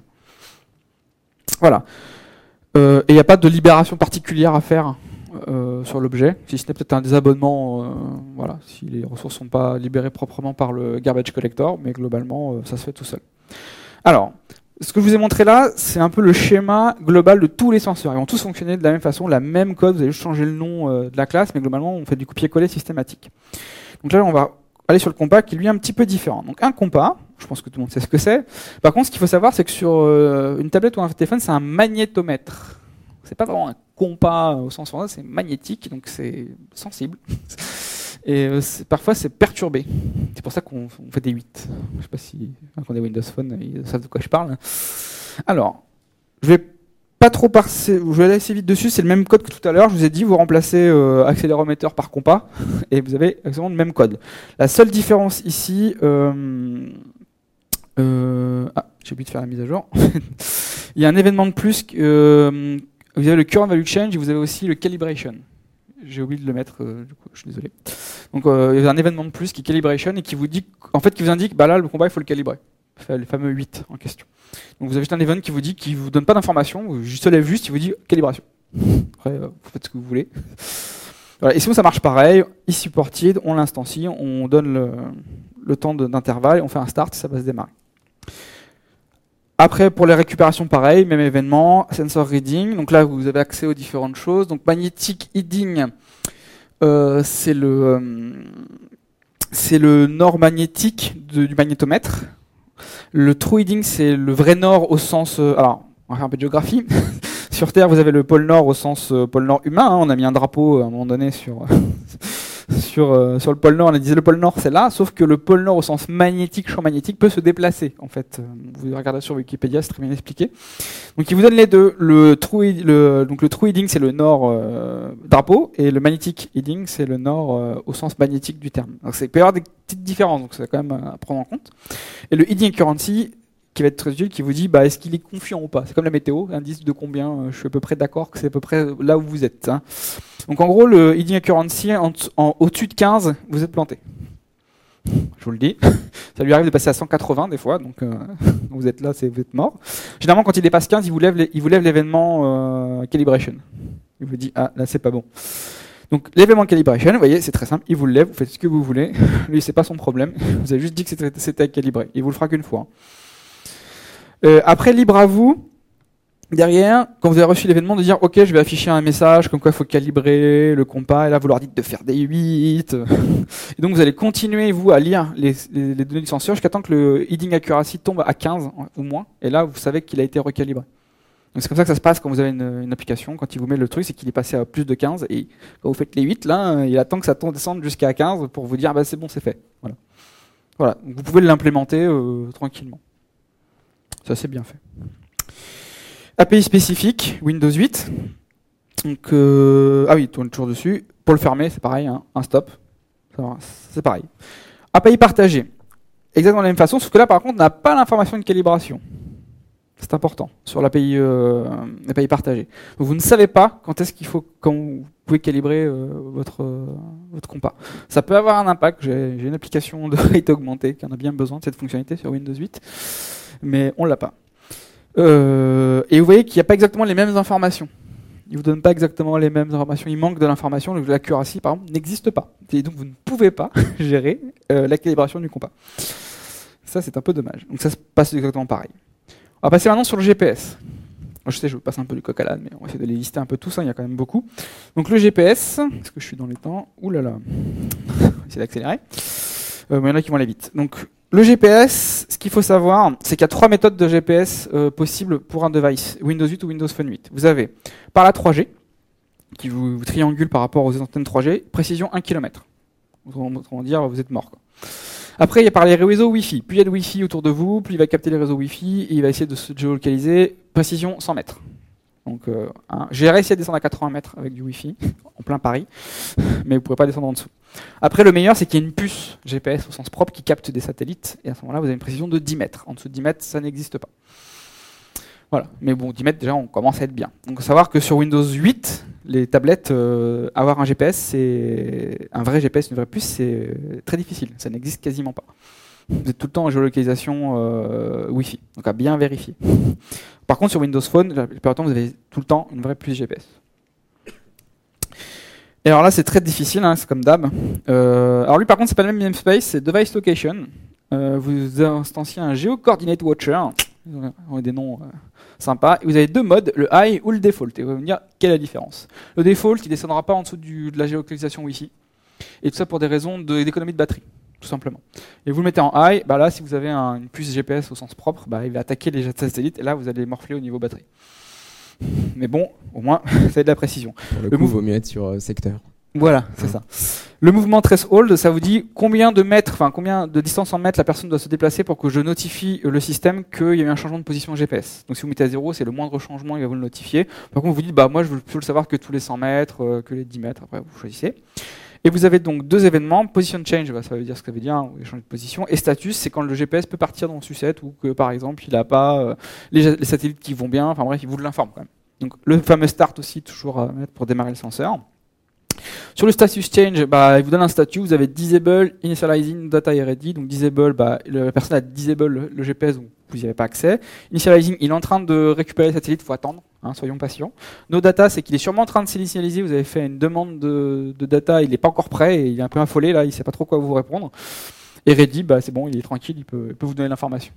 Voilà. Et il n'y a pas de libération particulière à faire sur l'objet, si ce n'est peut-être un désabonnement, si les ressources ne sont pas libérées proprement par le garbage collector, mais globalement, ça se fait tout seul. Alors, ce que je vous ai montré là, c'est un peu le schéma global de tous les senseurs. Ils vont tous fonctionner de la même façon, la même code, vous allez juste changer le nom de la classe, mais globalement, on fait du copier-coller systématique. Donc là, on va aller sur le compas qui lui est un petit peu différent. Donc un compas, je pense que tout le monde sait ce que c'est. Par contre, ce qu'il faut savoir, c'est que sur une tablette ou un téléphone, c'est un magnétomètre. C'est pas vraiment un compas au sens formel, c'est magnétique, donc c'est sensible. Et parfois c'est perturbé. C'est pour ça qu'on fait des 8. Je sais pas si quand on est Windows Phone, ils savent de quoi je parle. Alors, je vais pas trop je vais aller assez vite dessus. C'est le même code que tout à l'heure. Je vous ai dit, vous remplacez accéléromètre par compas et vous avez exactement le même code. La seule différence ici, j'ai oublié de faire la mise à jour. Il y a un événement de plus. Vous avez le current value change et vous avez aussi le calibration. J'ai oublié de le mettre, du coup, je suis désolé. Donc, il y a un événement de plus qui est calibration et qui vous dit, qui vous indique, là, le combat, il faut le calibrer. Le fameux 8 en question. Donc, vous avez juste un event qui vous donne pas d'informations, vous se lève juste, il vous dit calibration. Après, vous faites ce que vous voulez. Voilà. Et sinon, ça marche pareil. Is supported, on l'instancie, on donne le temps d'intervalle, on fait un start, ça va se démarrer. Après, pour les récupérations, pareil, même événement, sensor reading. Donc là, vous avez accès aux différentes choses. Donc magnetic heading, c'est le nord magnétique du magnétomètre. Le true heading, c'est le vrai nord au sens... alors, on va faire un peu de géographie. Sur Terre, vous avez le pôle nord au sens pôle nord humain. On a mis un drapeau à un moment donné sur le pôle Nord, on a dit le pôle Nord c'est là, sauf que le pôle Nord au sens magnétique, champ magnétique, peut se déplacer en fait. Vous regardez sur Wikipédia, c'est très bien expliqué. Donc il vous donne les deux. Le true heading c'est le nord drapeau et le magnetic heading c'est le nord au sens magnétique du terme. Donc il peut y avoir des petites différences, donc c'est quand même à prendre en compte. Et le heading accuracy qui va être très utile, qui vous dit est-ce qu'il est confiant ou pas. C'est comme la météo, indice de combien, je suis à peu près d'accord que c'est à peu près là où vous êtes. Hein. Donc en gros, le heading accuracy, au-dessus de 15, vous êtes planté. Je vous le dis. Ça lui arrive de passer à 180 des fois, donc vous êtes là, vous êtes mort. Généralement, quand il dépasse 15, il vous lève l'événement calibration. Il vous dit là c'est pas bon. Donc l'événement calibration, vous voyez, c'est très simple, il vous le lève, vous faites ce que vous voulez. Lui, c'est pas son problème. Vous avez juste dit que c'était calibré. Il vous le fera qu'une fois. Après, libre à vous, derrière, quand vous avez reçu l'événement, de dire « Ok, je vais afficher un message comme quoi il faut calibrer le compas. » Et là, vous leur dites de faire des 8. Et donc, vous allez continuer, vous, à lire les données du senseur jusqu'à temps que le heading accuracy tombe à 15 ou moins. Et là, vous savez qu'il a été recalibré. Donc, c'est comme ça que ça se passe quand vous avez une application. Quand il vous met le truc, c'est qu'il est passé à plus de 15. Et quand vous faites les 8, là, il attend que ça descende jusqu'à 15 pour vous dire « C'est bon, c'est fait. » Voilà. Donc, vous pouvez l'implémenter tranquillement. Ça, c'est bien fait. API spécifique, Windows 8. Donc, tourne toujours dessus. Pour le fermer, c'est pareil, hein, un stop. C'est pareil. API partagée. Exactement de la même façon, sauf que là, par contre, on n'a pas l'information de calibration. C'est important sur l'API partagée. Donc, vous ne savez pas quand vous pouvez calibrer votre compas. Ça peut avoir un impact. J'ai une application de rate augmentée qui en a bien besoin de cette fonctionnalité sur Windows 8. Mais on l'a pas. Et vous voyez qu'il n'y a pas exactement les mêmes informations. Il vous donne pas exactement les mêmes informations. Il manque de l'information. L'accuracy, par exemple, n'existe pas. Et donc, vous ne pouvez pas gérer la calibration du compas. Ça, c'est un peu dommage. Donc, ça se passe exactement pareil. On va passer maintenant sur le GPS. Je sais, je vous passe un peu du coq à l'âne, mais on va essayer de les lister un peu tous. Il y a quand même beaucoup. Donc, le GPS. Est-ce que je suis dans les temps? Ouh là là. On va essayer d'accélérer. Mais il y en a qui vont aller vite. Donc, le GPS, ce qu'il faut savoir, c'est qu'il y a 3 méthodes de GPS possibles pour un device, Windows 8 ou Windows Phone 8. Vous avez par la 3G, qui vous triangule par rapport aux antennes 3G, précision 1 km. Autrement dire, vous êtes mort, quoi. Après, il y a par les réseaux Wi-Fi. Plus il y a de Wi-Fi autour de vous, plus il va capter les réseaux Wi-Fi et il va essayer de se géolocaliser. Précision 100 mètres. Donc, j'ai réussi à descendre à 80 mètres avec du Wi-Fi, en plein Paris, mais vous ne pourrez pas descendre en dessous. Après, le meilleur, c'est qu'il y a une puce GPS au sens propre qui capte des satellites, et à ce moment-là, vous avez une précision de 10 mètres. En dessous de 10 mètres, ça n'existe pas. Voilà. Mais bon, 10 mètres, déjà, on commence à être bien. Donc, il faut savoir que sur Windows 8, les tablettes, avoir un GPS, c'est un vrai GPS, une vraie puce, c'est très difficile. Ça n'existe quasiment pas. Vous êtes tout le temps en géolocalisation Wi-Fi, donc à bien vérifier. Par contre, sur Windows Phone, la plupart du temps, vous avez tout le temps une vraie puce GPS. Et alors là, c'est très difficile, hein, c'est comme d'hab. Alors lui, par contre, c'est pas le même namespace, c'est Device Location. Vous instanciez un Geo-Coordinate Watcher. On a des noms sympas. Et vous avez 2 modes, le High ou le Default. Et vous allez me dire, quelle est la différence? Le Default, il ne descendra pas en dessous de la géolocalisation Wi-Fi. Et tout ça pour des raisons d'économie de batterie, tout simplement. Et vous le mettez en High, bah là, si vous avez une puce GPS au sens propre, bah, il va attaquer les satellites, et là, vous allez morfler au niveau batterie. Mais bon, au moins, ça a de la précision. Pour le coup, vaut mieux être sur secteur. Voilà, c'est ça. Le mouvement threshold, ça vous dit combien de distance en mètres la personne doit se déplacer pour que je notifie le système qu'il y a eu un changement de position GPS. Donc si vous mettez à 0, c'est le moindre changement, il va vous le notifier. Par contre, vous dites, bah moi je veux le savoir que tous les 100 mètres, que les 10 mètres, après vous choisissez. Et vous avez donc 2 événements, position change, bah, ça veut dire ce que ça veut dire, vous changer de position, et status, c'est quand le GPS peut partir dans sucette ou que par exemple il n'a pas les satellites qui vont bien, enfin bref, il vous l'informe quand même. Donc le fameux start aussi, toujours à mettre pour démarrer le senseur. Sur le status change, bah, il vous donne un statut, vous avez disable, initializing, data is ready. Donc disable, bah, la personne a disable le GPS, donc vous n'y avez pas accès. Initializing, il est en train de récupérer les satellites, il faut attendre, hein, soyons patients. No data, c'est qu'il est sûrement en train de s'initialiser, vous avez fait une demande de data, il n'est pas encore prêt, et il est un peu affolé, là, il ne sait pas trop quoi vous répondre. Et ready, bah, c'est bon, il est tranquille, il peut vous donner l'information.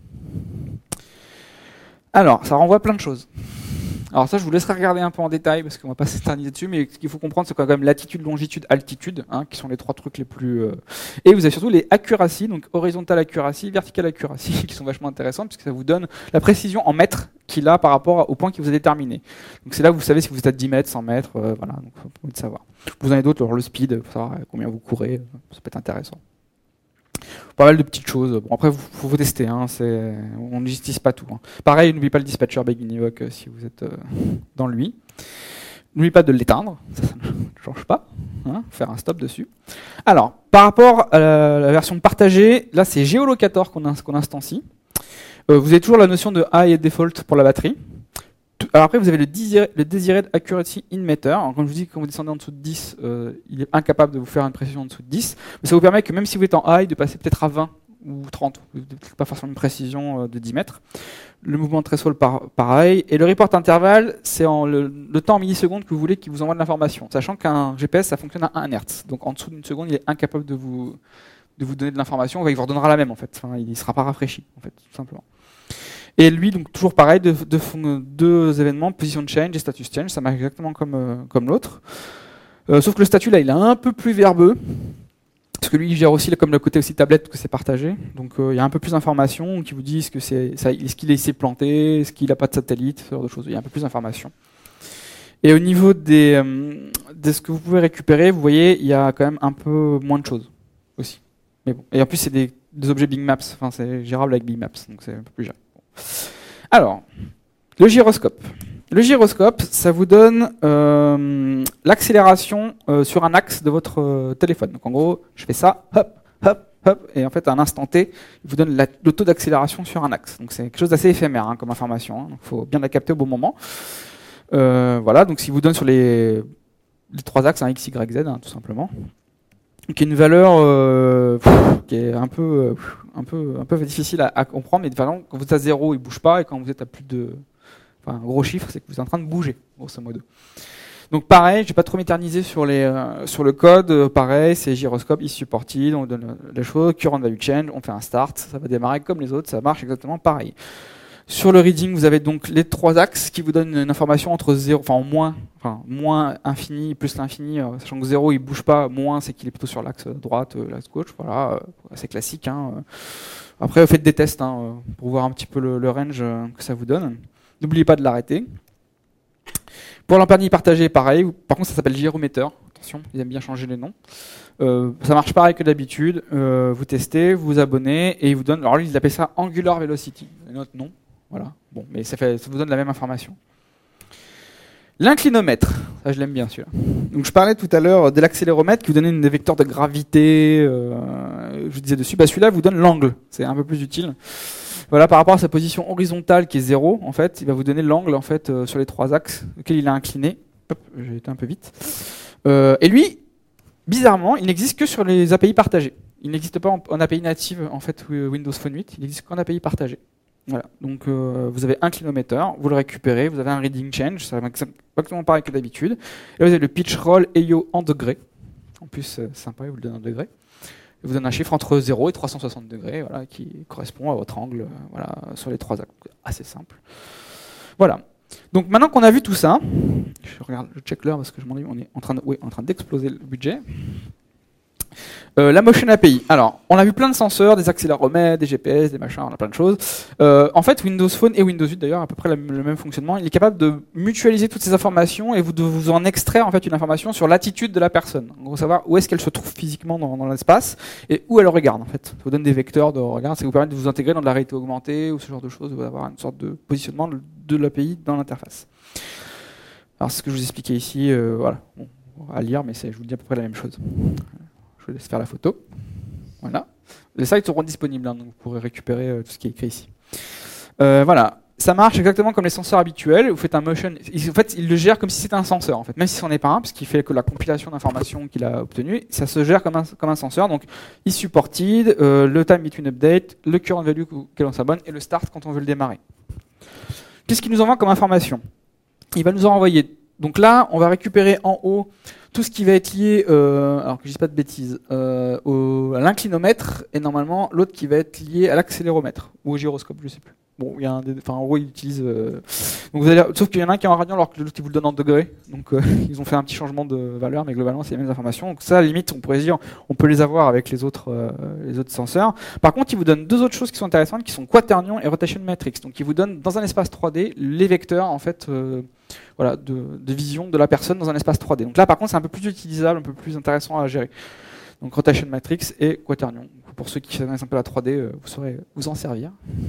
Alors, ça renvoie à plein de choses. Alors ça, je vous laisserai regarder un peu en détail parce qu'on va pas s'éterniser dessus, mais ce qu'il faut comprendre, c'est quand même latitude, longitude, altitude, hein, qui sont les 3 trucs les plus... Et vous avez surtout les accuracy, donc horizontal accuracy, vertical accuracy, qui sont vachement intéressantes puisque ça vous donne la précision en mètres qu'il a par rapport au point qui vous a déterminé. Donc c'est là que vous savez si vous êtes à 10 mètres, 100 mètres, voilà, donc faut le savoir. Vous en avez d'autres, alors le speed, pour savoir combien vous courez, ça peut être intéressant. Pas mal de petites choses. Bon, après, faut vous tester. Hein, on ne justice pas tout. Hein. Pareil, n'oubliez pas le dispatcher Begin Invoke si vous êtes dans lui. N'oubliez pas de l'éteindre. Ça ne change pas. Hein, faire un stop dessus. Alors, par rapport à la version partagée, là, c'est Geolocator qu'on instancie. Vous avez toujours la notion de high et default pour la batterie. Alors après, vous avez le Desired Accuracy in Meter. Alors, comme je vous dis, quand vous descendez en dessous de 10, il est incapable de vous faire une précision en dessous de 10. Mais ça vous permet que même si vous êtes en high, de passer peut-être à 20 ou 30. Vous n'avez pas forcément une précision de 10 mètres. Le mouvement de threshold, pareil. Et le report intervalle, c'est le temps en millisecondes que vous voulez qu'il vous envoie de l'information. Sachant qu'un GPS, ça fonctionne à 1 Hz. Donc en dessous d'une seconde, il est incapable de vous donner de l'information. Il vous redonnera la même, en fait. Enfin, il ne sera pas rafraîchi, en fait, tout simplement. Et lui, donc toujours pareil, 2 événements, position change et status change, ça marche exactement comme l'autre. Sauf que le statut là, il est un peu plus verbeux, parce que lui, il gère aussi comme le côté aussi tablette, que c'est partagé. Donc il y a un peu plus d'informations qui vous disent que est-ce qu'il s'est planté, est-ce qu'il n'a pas de satellite, ce genre de choses. Il y a un peu plus d'informations. Et au niveau de ce que vous pouvez récupérer, vous voyez, il y a quand même un peu moins de choses aussi. Mais bon. Et en plus, c'est des objets Big Maps, enfin c'est gérable avec Big Maps, donc c'est un peu plus gérable. Alors, le gyroscope. Le gyroscope, ça vous donne l'accélération sur un axe de votre téléphone. Donc en gros, je fais ça, hop, hop, hop, et en fait à un instant T, il vous donne le taux d'accélération sur un axe. Donc c'est quelque chose d'assez éphémère comme information, hein, donc il faut bien la capter au bon moment. Voilà, donc s'il vous donne sur les 3 axes, X, Y, Z, hein, tout simplement. Donc une valeur qui est un peu difficile à comprendre, mais quand vous êtes à 0, il ne bouge pas, et quand vous êtes à plus de... Enfin, un gros chiffre, c'est que vous êtes en train de bouger, grosso modo. Donc pareil, je vais pas trop m'éterniser sur le code. Pareil, c'est gyroscope is supported, on donne les choses, current value change, on fait un start, ça va démarrer comme les autres, ça marche exactement pareil. Sur le reading, vous avez donc les 3 axes qui vous donnent une information entre 0, moins infini plus l'infini, sachant que 0 il bouge pas, moins c'est qu'il est plutôt sur l'axe droite, l'axe gauche, voilà, assez classique. Après, faites des tests pour voir un petit peu le range que ça vous donne. N'oubliez pas de l'arrêter. Pour l'ampère partagé, pareil. Par contre, ça s'appelle gyrometer. Attention, ils aiment bien changer les noms. Ça marche pareil que d'habitude. Vous testez, vous vous abonnez et il vous donne. Alors lui, il appelle ça Angular Velocity. Notre nom. Voilà. Bon, mais ça vous donne la même information. L'inclinomètre, ça je l'aime bien celui-là. Donc je parlais tout à l'heure de l'accéléromètre qui vous donnait des vecteurs de gravité. Je vous disais dessus, celui-là vous donne l'angle. C'est un peu plus utile. Voilà, par rapport à sa position horizontale qui est 0, en fait, il va vous donner l'angle en fait sur les 3 axes auxquels il a incliné. Hop, j'ai été un peu vite. Et lui, bizarrement, il n'existe que sur les API partagées. Il n'existe pas en API native en fait Windows Phone 8. Il n'existe qu'en API partagée. Voilà. Donc vous avez un clinomètre, vous le récupérez, vous avez un reading change, ça va exactement pareil que d'habitude. Et vous avez le pitch roll EIO en degrés. En plus, c'est sympa, il vous le donne en degrés. Il vous donne un chiffre entre 0 et 360 degrés, voilà, qui correspond à votre angle, voilà, sur les 3 axes. Assez simple. Voilà. Donc maintenant qu'on a vu tout ça, je check l'heure parce que je m'en dis, on est en train d'exploser le budget. La Motion API. Alors, on a vu plein de senseurs, des accéléromètres, des GPS, des machins, on a plein de choses. En fait, Windows Phone et Windows 8 d'ailleurs, à peu près le même fonctionnement, il est capable de mutualiser toutes ces informations et de vous en extraire en fait une information sur l'attitude de la personne. On va savoir où est-ce qu'elle se trouve physiquement dans l'espace et où elle regarde en fait. Ça vous donne des vecteurs de regard, ça vous permet de vous intégrer dans de la réalité augmentée ou ce genre de choses, d'avoir une sorte de positionnement de l'API dans l'interface. Alors, c'est ce que je vous expliquais ici, voilà, bon, à lire, mais je vous dis à peu près la même chose. Je vous laisse faire la photo. Voilà. Les slides seront disponibles, donc vous pourrez récupérer tout ce qui est écrit ici. Voilà. Ça marche exactement comme les senseurs habituels. Vous faites un motion. En fait, il le gère comme si c'était un senseur, en fait. Même si ce n'en est pas un, parce qu'il fait que la compilation d'informations qu'il a obtenues, ça se gère comme un senseur. Donc, is supported, le time between update, le current value auquel on s'abonne et le start quand on veut le démarrer. Qu'est-ce qu'il nous envoie comme information? Il va nous en envoyer. Donc là, on va récupérer en haut tout ce qui va être lié, alors que je ne dise pas de bêtises, à l'inclinomètre, et normalement l'autre qui va être lié à l'accéléromètre, ou au gyroscope, je ne sais plus. Bon, il y a en gros, ils utilisent. Donc vous allez, sauf qu'il y en a un qui est en radian, alors que l'autre, il vous le donne en degrés. Donc ils ont fait un petit changement de valeur, mais globalement, c'est les mêmes informations. Donc ça, à la limite, on pourrait se dire, on peut les avoir avec les autres senseurs. Par contre, ils vous donnent 2 autres choses qui sont intéressantes, qui sont quaternion et rotation matrix. Donc ils vous donnent dans un espace 3D les vecteurs, en fait. Voilà, de vision de la personne dans un espace 3D. Donc là, par contre, c'est un peu plus utilisable, un peu plus intéressant à gérer. Donc Rotation Matrix et Quaternion. Pour ceux qui connaissent un peu la 3D, vous saurez vous en servir.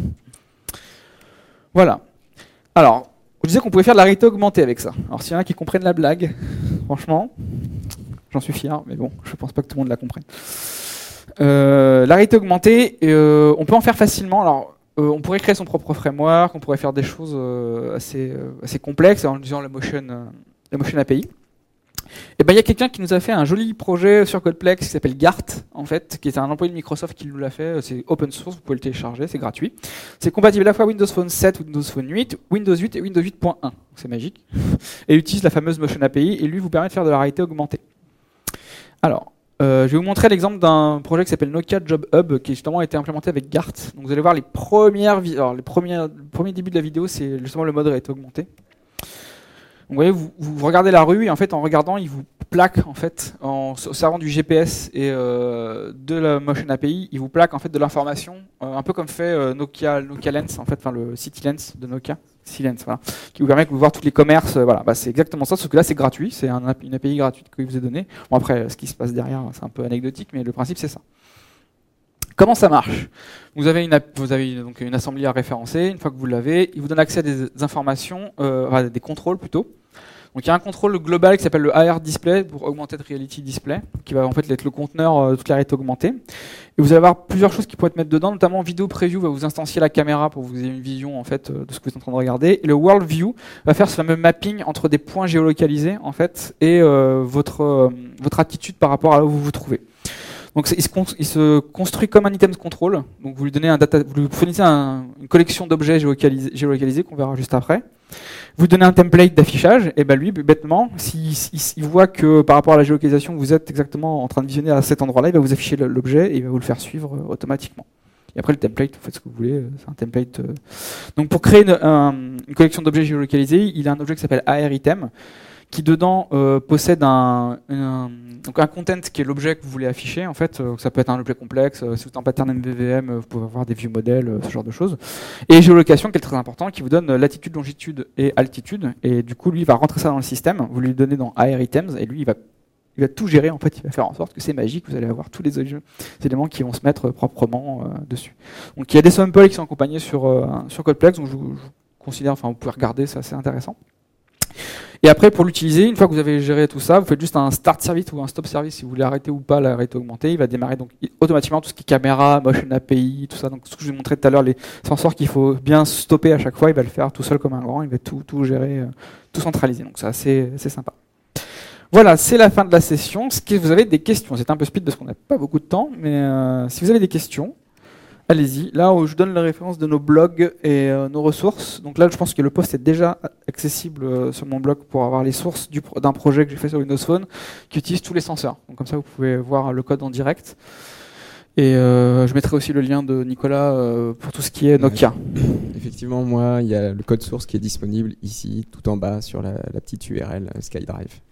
Voilà. Alors, je disais qu'on pouvait faire de la réalité augmentée avec ça. Alors s'il y en a qui comprennent la blague, franchement, j'en suis fier, mais bon, je pense pas que tout le monde la comprenne. La réalité augmentée, on peut en faire facilement. Alors, on pourrait créer son propre framework, on pourrait faire des choses assez complexes en utilisant la Motion API. Et ben il y a quelqu'un qui nous a fait un joli projet sur Codeplex qui s'appelle Gart, en fait, qui est un employé de Microsoft qui nous l'a fait. C'est open source, vous pouvez le télécharger, c'est gratuit. C'est compatible à la fois Windows Phone 7, Windows Phone 8, Windows 8 et Windows 8.1. C'est magique. Et il utilise la fameuse Motion API et lui vous permet de faire de la réalité augmentée. Alors, je vais vous montrer l'exemple d'un projet qui s'appelle Nokia Job Hub qui justement a été implémenté avec Gart. Donc vous allez voir le premier début de la vidéo, c'est justement le mode réalité augmentée. Donc, vous voyez, vous regardez la rue et en fait en regardant, il vous plaque en fait en servant du GPS et de la Motion API, il vous plaque en fait de l'information, un peu comme fait Nokia Lens en fait, enfin le City Lens de Nokia. Silence, voilà, qui vous permet de voir tous les commerces. Voilà, c'est exactement ça, sauf que là c'est gratuit, c'est une API gratuite que vous est donnée. Bon après, ce qui se passe derrière, c'est un peu anecdotique, mais le principe c'est ça. Comment ça marche? Vous avez donc une assembly à référencer. Une fois que vous l'avez, il vous donne accès à des informations, des contrôles plutôt. Donc il y a un contrôle global qui s'appelle le AR Display pour Augmented Reality Display, qui va en fait être le conteneur de toute la réalité augmentée. Et vous allez avoir plusieurs choses qui pourraient être mettre dedans, notamment Video Preview va vous instancier la caméra pour que vous ayez une vision en fait de ce que vous êtes en train de regarder. Et le World View va faire ce fameux mapping entre des points géolocalisés en fait et votre attitude par rapport à là où vous vous trouvez. Donc il se construit comme un items control. Donc vous lui donnez vous lui fournissez une collection d'objets géolocalisés qu'on verra juste après. Vous donnez un template d'affichage, et ben lui, bêtement, s'il voit que par rapport à la géolocalisation, vous êtes exactement en train de visionner à cet endroit-là, il va vous afficher l'objet et il va vous le faire suivre automatiquement. Et après le template, vous faites ce que vous voulez, c'est un template. Donc pour créer une collection d'objets géolocalisés, il a un objet qui s'appelle ARItem, qui dedans possède donc un content qui est l'objet que vous voulez afficher. En fait, ça peut être un objet complexe. Si vous êtes en pattern MVVM, vous pouvez avoir des view modèles, ce genre de choses. Et géolocation, qui est très important, qui vous donne latitude, longitude et altitude. Et du coup, lui, il va rentrer ça dans le système. Vous lui donnez dans ARItems, et lui, il va tout gérer. En fait, il va faire en sorte que c'est magique. Vous allez avoir tous les éléments qui vont se mettre proprement dessus. Donc, il y a des samples qui sont accompagnés sur Codeplex. Donc, je vous considère, enfin, vous pouvez regarder, c'est assez intéressant. Et après, pour l'utiliser, une fois que vous avez géré tout ça, vous faites juste un start service ou un stop service si vous voulez arrêter ou pas l'arrêter augmenter. Il va démarrer donc automatiquement tout ce qui est caméra, motion API, tout ça. Donc ce que je vous ai montré tout à l'heure, les sensors qu'il faut bien stopper à chaque fois, il va le faire tout seul comme un grand. Il va tout gérer, tout centraliser. Donc c'est assez sympa. Voilà, c'est la fin de la session. Est-ce que vous avez des questions? C'est un peu speed parce qu'on n'a pas beaucoup de temps, mais si vous avez des questions, allez-y. Là, où je donne les références de nos blogs et nos ressources. Donc là, je pense que le post est déjà accessible sur mon blog pour avoir les sources d'un projet que j'ai fait sur Windows Phone qui utilise tous les senseurs. Donc comme ça, vous pouvez voir le code en direct. Et je mettrai aussi le lien de Nicolas pour tout ce qui est Nokia. Effectivement, moi, il y a le code source qui est disponible ici, tout en bas, sur la petite URL SkyDrive.